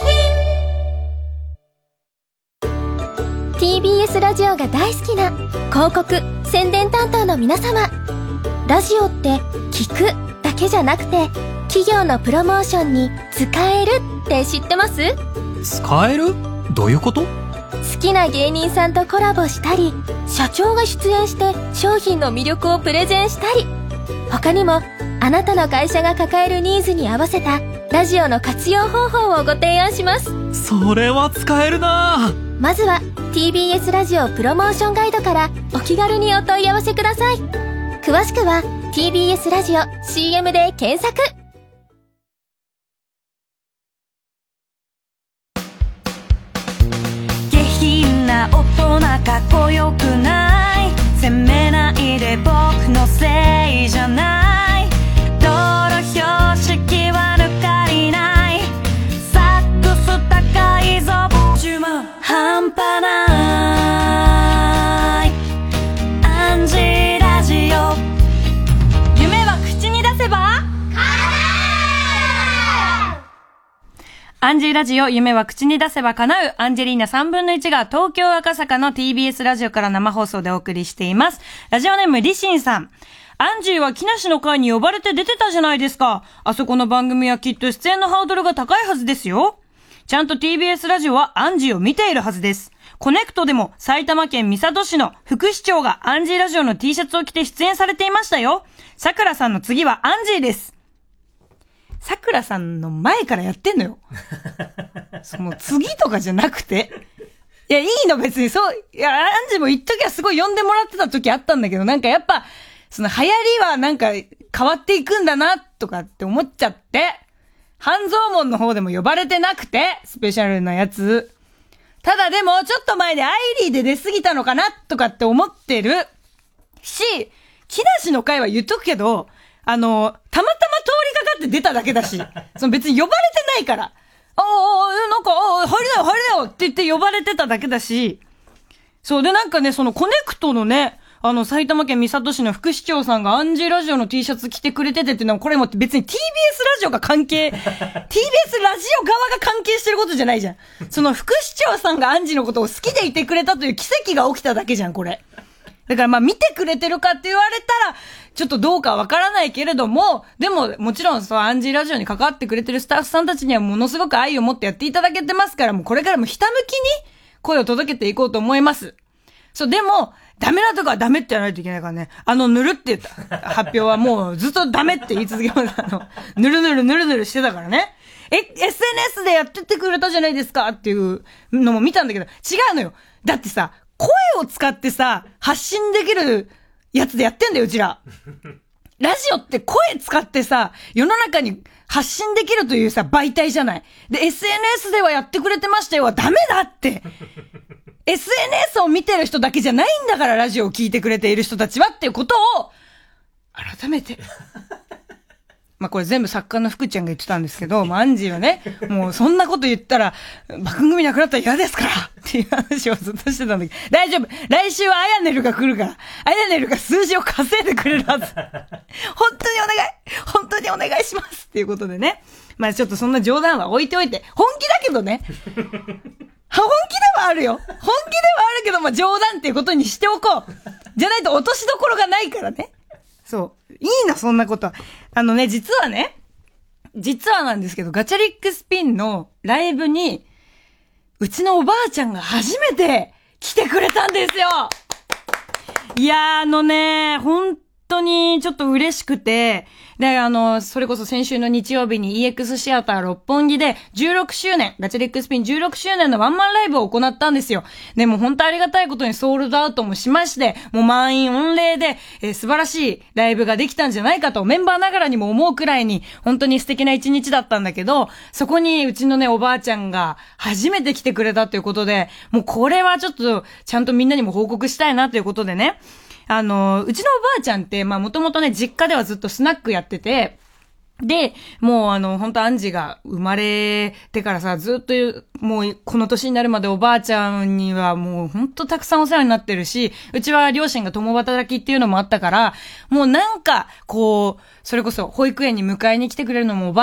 Speaker 12: 品 TBS ラジオが大好きな広告宣伝担当の皆様、ラジオって聞くだけじゃなくて企業のプロモーションに使えるって知ってます？
Speaker 18: 使える？どういうこと？
Speaker 12: 好きな芸人さんとコラボしたり、社長が出演して商品の魅力をプレゼンしたり、他にもあなたの会社が抱えるニーズに合わせたラジオの活用方法をご提案します。
Speaker 18: それは使えるな。
Speaker 12: まずは TBS ラジオプロモーションガイドからお気軽にお問い合わせください。詳しくは TBS ラジオ CM で検索。
Speaker 20: 下品な大人かっこよくない、責めないで僕のせいじゃない、道路標識は抜かりない、サックス高いぞ10万半端ないアンジーラジオ、夢は口に出せば
Speaker 3: アンジーラジオ、夢は口に出せば叶う。アンジェリーナ3分の1が東京赤坂の TBS ラジオから生放送でお送りしています。ラジオネームリシンさん。アンジーは木梨の会に呼ばれて出てたじゃないですか。あそこの番組はきっと出演のハードルが高いはずですよ。ちゃんと TBS ラジオはアンジーを見ているはずです。コネクトでも埼玉県三郷市の副市長がアンジーラジオの T シャツを着て出演されていましたよ。さくらさんの次はアンジーです。さくらさんの前からやってんのよ。その次とかじゃなくて。いや、いいの別にそう。いや、アンジも一時はすごい呼んでもらってた時あったんだけど、なんかやっぱ、その流行りはなんか変わっていくんだな、とかって思っちゃって。半蔵門の方でも呼ばれてなくて、スペシャルなやつ。ただでも、ちょっと前でアイリーで出過ぎたのかな、とかって思ってる。し、木梨の会は言っとくけど、たまたま通りかかって出ただけだし、その別に呼ばれてないから、なんか、入れなよって言って呼ばれてただけだし、そうでなんかね、そのコネクトのね、埼玉県三郷市の副市長さんがアンジーラジオの T シャツ着てくれててっていうのは、これも別に TBS ラジオが関係、TBS ラジオ側が関係してることじゃないじゃん。その副市長さんがアンジーのことを好きでいてくれたという奇跡が起きただけじゃん、これ。だからまあ見てくれてるかって言われたら、ちょっとどうかわからないけれども、でももちろんそうアンジーラジオに関わってくれてるスタッフさんたちにはものすごく愛を持ってやっていただけてますから、もうこれからもひたむきに声を届けていこうと思います。そう、でも、ダメなとこはダメって言わないといけないからね。ぬるって言った発表はもうずっとダメって言い続けます。ぬるしてたからね。SNS でやってってくれたじゃないですかっていうのも見たんだけど、違うのよ。だってさ、声を使ってさ、発信できるやつでやってんだよ、うちら。ラジオって声使ってさ、世の中に発信できるというさ、媒体じゃない。で、SNS ではやってくれてましたよはダメだって。SNS を見てる人だけじゃないんだから、ラジオを聞いてくれている人たちはっていうことを、改めて。まあ、これ全部作家の福ちゃんが言ってたんですけど、アンジーはね、もうそんなこと言ったら、番組なくなったら嫌ですからっていう話をずっとしてたんだけど、大丈夫。来週はアヤネルが来るから、アヤネルが数字を稼いでくれるはず。本当にお願いしますっていうことでね。まあちょっとそんな冗談は置いておいて、本気だけどね。本気ではあるよ。本気ではあるけど、まあ冗談っていうことにしておこう。じゃないと落としどころがないからね。そう。いいの、そんなことは。実はなんですけど、ガチャリックスピンのライブに、うちのおばあちゃんが初めて来てくれたんですよ。いや本当にちょっと嬉しくて、で、それこそ先週の日曜日に EX シアター六本木で16周年、ガチャリックスピン16周年のワンマンライブを行ったんですよ。でも本当ありがたいことにソールドアウトもしまして、もう満員御礼で、素晴らしいライブができたんじゃないかとメンバーながらにも思うくらいに本当に素敵な一日だったんだけど、そこにうちのねおばあちゃんが初めて来てくれたということで、もうこれはちょっとちゃんとみんなにも報告したいなということでね、うちのおばあちゃんって、もともとね、実家ではずっとスナックやってて、で、もうほんとアンジが生まれてからさ、ずっと、もうこの年になるまでおばあちゃんにはもうほんとたくさんお世話になってるし、うちは両親が共働きっていうのもあったから、もうなんか、それこそ保育園に迎えに来てくれるのもおばあちゃん、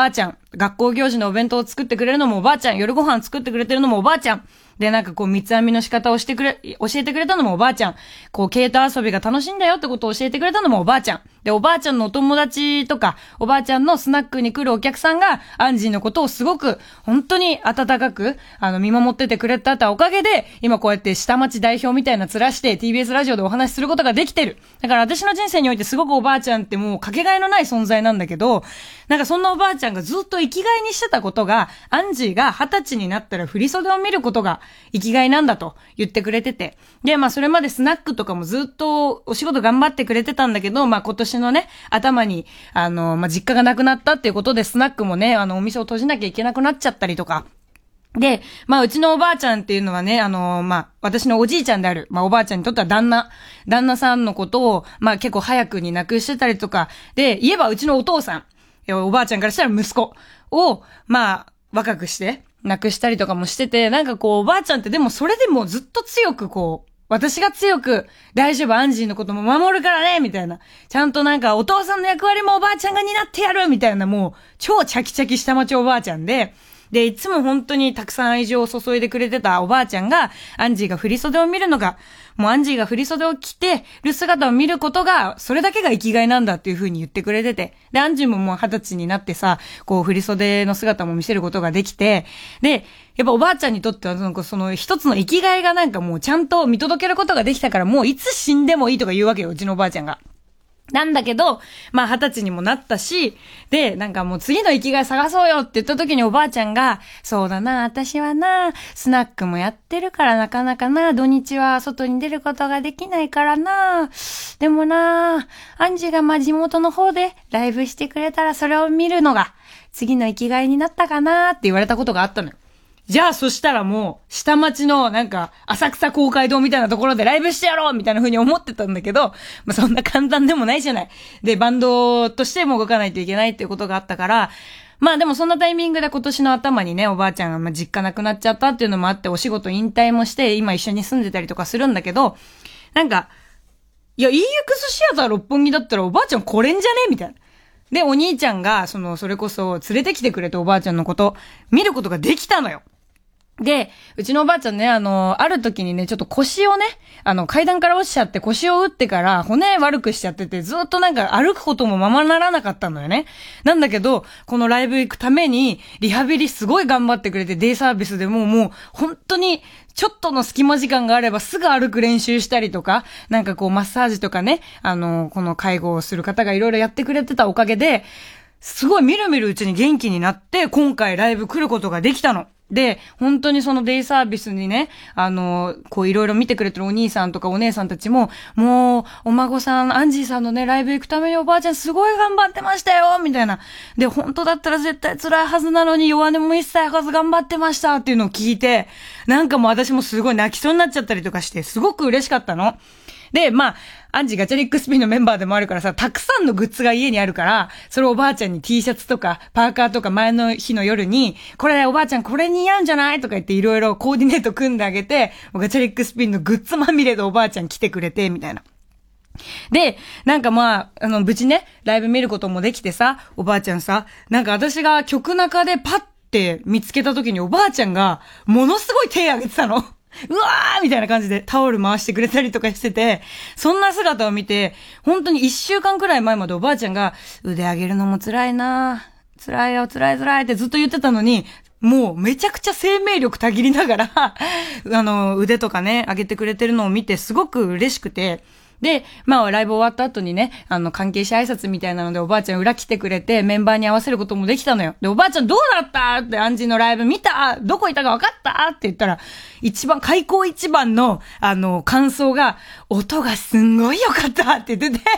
Speaker 3: 学校行事のお弁当を作ってくれるのもおばあちゃん、夜ご飯作ってくれてるのもおばあちゃん。で、なんかこう、三つ編みの仕方を教えてくれたのもおばあちゃん。こう、毛糸遊びが楽しいんだよってことを教えてくれたのもおばあちゃん。で、おばあちゃんのお友達とか、おばあちゃんのスナックに来るお客さんが、アンジーのことをすごく、本当に温かく、見守っててくれたおかげで、今こうやって下町代表みたいな面して、TBS ラジオでお話しすることができてる。だから私の人生においてすごくおばあちゃんってもうかけがえのない存在なんだけど、なんかそんなおばあちゃんがずっと生きがいにしてたことが、アンジーが20歳になったら振り袖を見ることが生きがいなんだと言ってくれてて。で、まあそれまでスナックとかもずっとお仕事頑張ってくれてたんだけど、まあ今年のね、頭に、実家がなくなったっていうことでスナックもね、お店を閉じなきゃいけなくなっちゃったりとか。で、まあうちのおばあちゃんっていうのはね、私のおじいちゃんである、まあおばあちゃんにとっては旦那さんのことを、まあ結構早くに亡くしてたりとか、で、言えばうちのお父さん、おばあちゃんからしたら息子を、まあ、若くして、亡くしたりとかもしてて、なんかこう、おばあちゃんってでもそれでもずっと強くこう、私が強く、大丈夫、アンジーのことも守るからね、みたいな。ちゃんとなんかお父さんの役割もおばあちゃんが担ってやる、みたいな、もう、超チャキチャキ下町おばあちゃんで、で、いつも本当にたくさん愛情を注いでくれてたおばあちゃんが、アンジーが振り袖を見るのが、もうアンジーが振り袖を着てる姿を見ることが、それだけが生きがいなんだっていう風に言ってくれてて。で、アンジーももう20歳になってさ、こう振り袖の姿も見せることができて、で、やっぱおばあちゃんにとってはその一つの生きがいがなんかもうちゃんと見届けることができたから、もういつ死んでもいいとか言うわけよ、うちのおばあちゃんが。なんだけど、まあ20歳にもなったし、で、なんかもう次の生きがい探そうよって言った時におばあちゃんが、そうだな、私はな、スナックもやってるからなかなかな、土日は外に出ることができないからな、でもな、アンジーがまあ地元の方でライブしてくれたらそれを見るのが次の生きがいになったかなって言われたことがあったのよ。じゃあそしたらもう、下町のなんか、浅草公会堂みたいなところでライブしてやろうみたいな風に思ってたんだけど、まあそんな簡単でもないじゃない。で、バンドとしても動かないといけないっていうことがあったから、まあでもそんなタイミングで今年の頭にね、おばあちゃんがまあ実家亡くなっちゃったっていうのもあって、お仕事引退もして、今一緒に住んでたりとかするんだけど、なんか、いや、EX シアター六本木だったらおばあちゃん来れんじゃねみたいな。で、お兄ちゃんが、それこそ連れてきてくれておばあちゃんのこと、見ることができたのよ。で、うちのおばあちゃんね、ある時にね、ちょっと腰をね、階段から落ちちゃって腰を打ってから骨悪くしちゃってて、ずっとなんか歩くこともままならなかったのよね。なんだけど、このライブ行くために、リハビリすごい頑張ってくれて、デイサービスでもう、本当に、ちょっとの隙間時間があればすぐ歩く練習したりとか、なんかこうマッサージとかね、この介護をする方がいろいろやってくれてたおかげで、すごいみるみるうちに元気になって、今回ライブ来ることができたの。で、本当にそのデイサービスにね、こういろいろ見てくれてるお兄さんとかお姉さんたちも、もう、お孫さん、アンジーさんのね、ライブ行くためにおばあちゃんすごい頑張ってましたよみたいな。で、本当だったら絶対辛いはずなのに弱音も一切吐かず頑張ってましたっていうのを聞いて、なんかもう私もすごい泣きそうになっちゃったりとかして、すごく嬉しかったの。で、まあ、アンジーガチャリックスピンのメンバーでもあるからさ、たくさんのグッズが家にあるから、それをおばあちゃんに T シャツとかパーカーとか前の日の夜に、これおばあちゃんこれ似合うんじゃないとか言っていろいろコーディネート組んであげて、ガチャリックスピンのグッズまみれでおばあちゃん来てくれて、みたいな。で、なんかまあ、無事ね、ライブ見ることもできてさ、おばあちゃんさ、なんか私が曲中でパッて見つけた時におばあちゃんが、ものすごい手挙げてたの。うわーみたいな感じでタオル回してくれたりとかしてて、そんな姿を見て、本当に1週間くらい前までおばあちゃんが、腕上げるのも辛いなぁ、辛いよ、辛いってずっと言ってたのに、もうめちゃくちゃ生命力たぎりながら、腕とかね、上げてくれてるのを見てすごく嬉しくて、で、まあ、ライブ終わった後にね、関係者挨拶みたいなのでおばあちゃん裏来てくれて、メンバーに合わせることもできたのよ。で、おばあちゃんどうだったって、アンジーのライブ見た？どこいたか分かった？って言ったら、開口一番の、感想が、音がすんごい良かったって言ってて、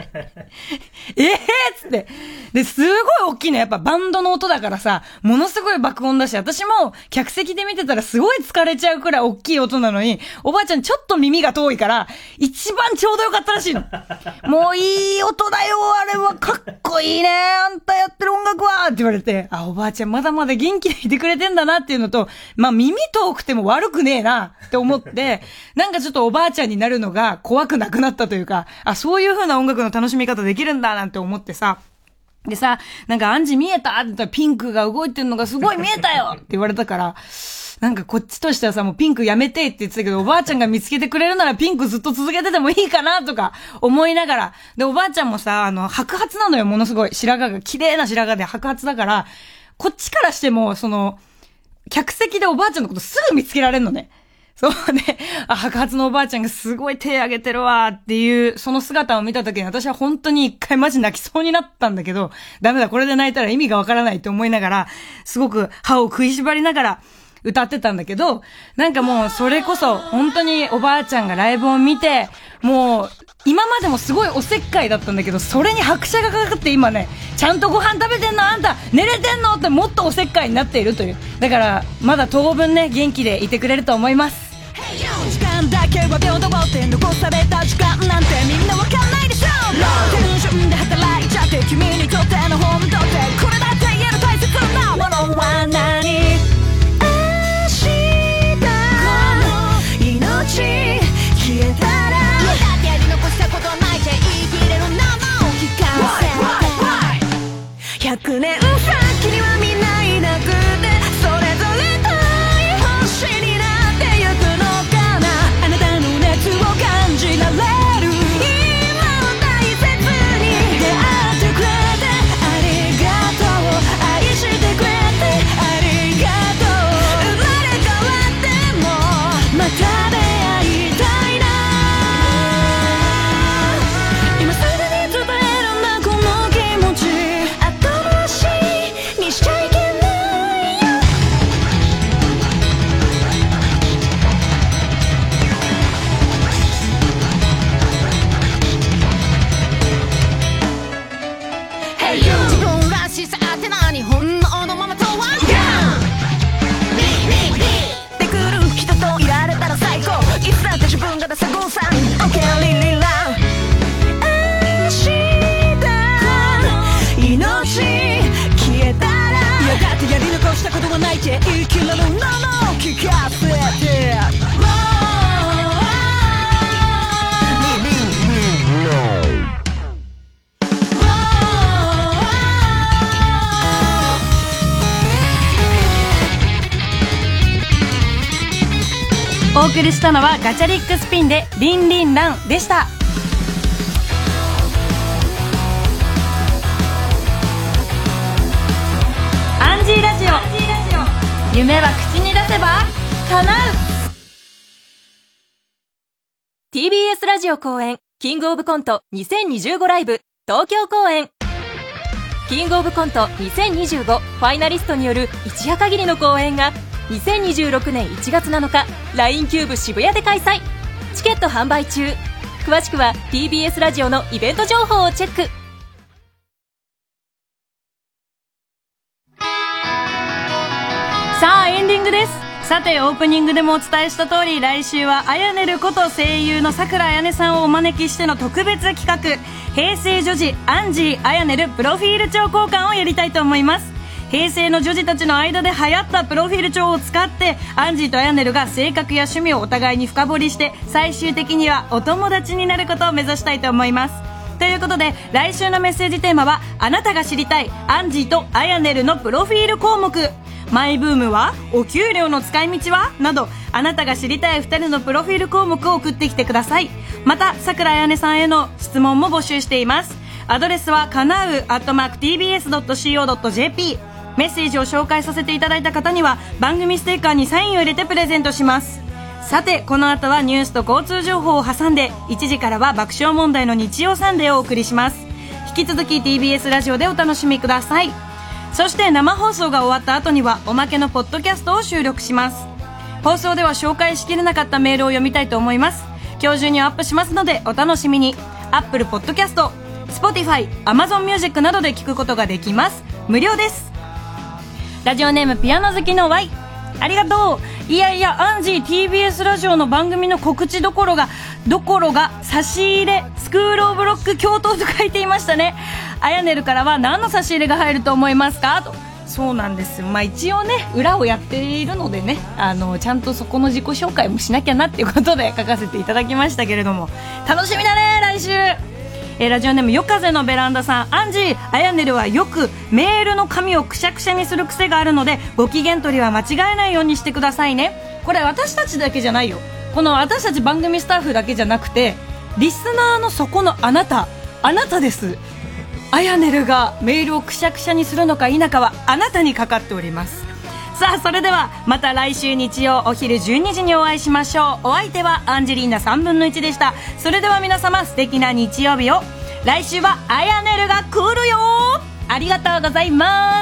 Speaker 3: つって。で、すごい大きいの。やっぱバンドの音だからさ、ものすごい爆音だし、私も客席で見てたらすごい疲れちゃうくらい大きい音なのに、おばあちゃんちょっと耳が遠いから、一番ちょうどよかったらしいの。もういい音だよ、あれはかっこいいね、あんたやってる音楽はって言われて、あ、おばあちゃんまだまだ元気でいてくれてんだなっていうのと、まあ耳遠くても悪くねえなって思って、なんかちょっとおばあちゃんになるのが怖くなくなったというか、あ、そういう風な音楽の楽しみ方できるんだなんて思ってさ、 でさ、なんかアンジ見えたって言ったらピンクが動いてるのがすごい見えたよって言われたから、なんかこっちとしてはさ、もうピンクやめてって言ってたけど、おばあちゃんが見つけてくれるならピンクずっと続けててもいいかなとか思いながら。で、おばあちゃんもさ、白髪なのよ、ものすごい。白髪が、綺麗な白髪で白髪だから、こっちからしても、客席でおばあちゃんのことすぐ見つけられるのね。そうね。白髪のおばあちゃんがすごい手挙げてるわっていう、その姿を見たときに私は本当に一回マジ泣きそうになったんだけど、ダメだ、これで泣いたら意味がわからないって思いながら、すごく歯を食いしばりながら歌ってたんだけど、なんかもうそれこそ本当におばあちゃんがライブを見て、もう今までもすごいおせっかいだったんだけど、それに拍車がかかって今ね、ちゃんとご飯食べてんのあんた寝れてんのってもっとおせっかいになっているという。だからまだ当分ね、元気でいてくれると思います。
Speaker 20: 時間だけは秒で追って残された時間なんてみんなわかんないでしょ。テンションで働いちゃって君にとっての本当ってこれだって言える大切なものは何？明日この命消えたらだってやり残したことないじゃ言い切れるのも聞かせて100年先にはみんないなくてそれぞれ遠い星になってゆくのかな。あなたの熱を感じられる今を大切に出会ってくれてありがとう愛してくれてありがとう生まれ変わってもまた出会いたいな。今すぐに伝えるんだこの気持ち後回しにしちゃいけないよ。Hey you 自分らしさって何本能のままとはでくる人といられたら最高いつだって自分が出せゴーサン OK リリラ明日命消えたらやがてやり残したことはないって言い切れるのも聞かせて
Speaker 3: お送りしたのはガチャリックスピンでリンリンランでした。アンジーラジオ、夢は口に出せば叶う。
Speaker 13: TBS ラジオ公演キングオブコント2025ライブ東京公演。キングオブコント2025ファイナリストによる一夜限りの公演が2026年1月7日 LINE キューブ渋谷で開催。チケット販売中。詳しくは TBS ラジオのイベント情報をチェック。
Speaker 3: さあエンディングです。さてオープニングでもお伝えした通り、来週はあやねること声優の桜あやねさんをお招きしての特別企画、平成女児アンジーあやねるプロフィール帳交換をやりたいと思います。平成の女児たちの間で流行ったプロフィール帳を使ってアンジーとアヤネルが性格や趣味をお互いに深掘りして最終的にはお友達になることを目指したいと思います。ということで来週のメッセージテーマはあなたが知りたいアンジーとアヤネルのプロフィール項目。マイブームはお給料の使い道はなどあなたが知りたい2人のプロフィール項目を送ってきてください。また桜あやねさんへの質問も募集しています。アドレスはかなう@tbs.co.jp。メッセージを紹介させていただいた方には番組ステッカーにサインを入れてプレゼントします。さてこの後はニュースと交通情報を挟んで1時からは爆笑問題の日曜サンデーをお送りします。引き続き TBS ラジオでお楽しみください。そして生放送が終わった後にはおまけのポッドキャストを収録します。放送では紹介しきれなかったメールを読みたいと思います。今日中にアップしますのでお楽しみに。 Apple Podcast、Spotify、Amazon Music などで聞くことができます。無料です。ラジオネームピアノ好きの Y、 ありがとう。いやいやアンジー TBS ラジオの番組の告知どころが差し入れスクールオブロック教頭と書いていましたね。あやねるからは何の差し入れが入ると思いますかと。そうなんですよ。一応ね裏をやっているのでねちゃんとそこの自己紹介もしなきゃなっていうことで書かせていただきましたけれども、楽しみだね来週。 ラジオネーム夜風のベランダさん、アンジー、あやねるはよくメールの紙をくしゃくしゃにする癖があるので、ご機嫌取りは間違えないようにしてくださいね。これ私たちだけじゃないよ。この私たち番組スタッフだけじゃなくて、リスナーの底のあなたです。あやねるがメールをくしゃくしゃにするのか否かはあなたにかかっております。さあ、それではまた来週日曜お昼12時にお会いしましょう。お相手はアンジェリーナ3分の1でした。それでは皆様、素敵な日曜日を。来週はあやねるが来るよ。ありがとうございます。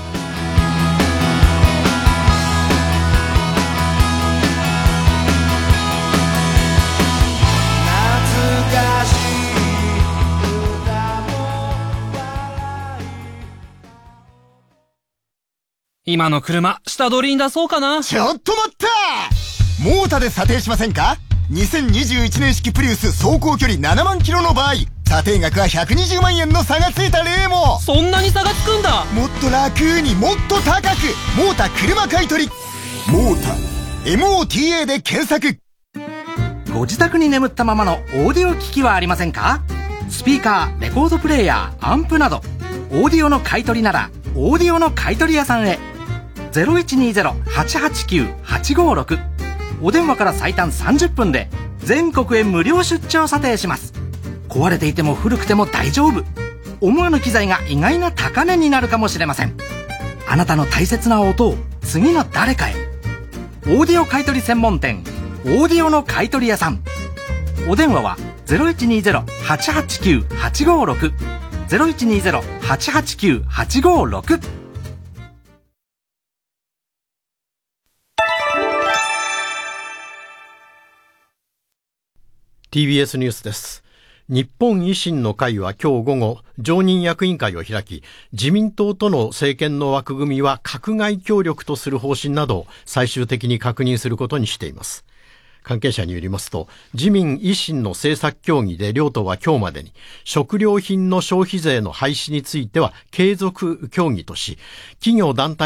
Speaker 21: 今の車、下取りに出そうかな。
Speaker 22: ちょっと待った！モータで査定しませんか？ 2021 年式プリウス走行距離7万キロの場合、査定額は120万円の差がついた例も。
Speaker 21: そんなに差がつくんだ。
Speaker 22: もっと楽にもっと高く、モータ車買取。モータ MOTA で検索。
Speaker 23: ご自宅に眠ったままのオーディオ機器はありませんか？スピーカー、レコードプレーヤー、アンプなど、オーディオの買い取りならオーディオの買取屋さんへ。0120-889-856、お電話から最短30分で全国へ無料出張査定します。壊れていても古くても大丈夫。思わぬ機材が意外な高値になるかもしれません。あなたの大切な音を次の誰かへ。オーディオ買取専門店、オーディオの買取屋さん。お電話は 0120-889-856、0120-889-856。
Speaker 24: TBS ニュースです。日本維新の会は今日午後、常任役員会を開き、自民党との政権の枠組みは閣外協力とする方針などを最終的に確認することにしています。関係者によりますと、自民維新の政策協議で両党は今日までに食料品の消費税の廃止については継続協議とし、企業団体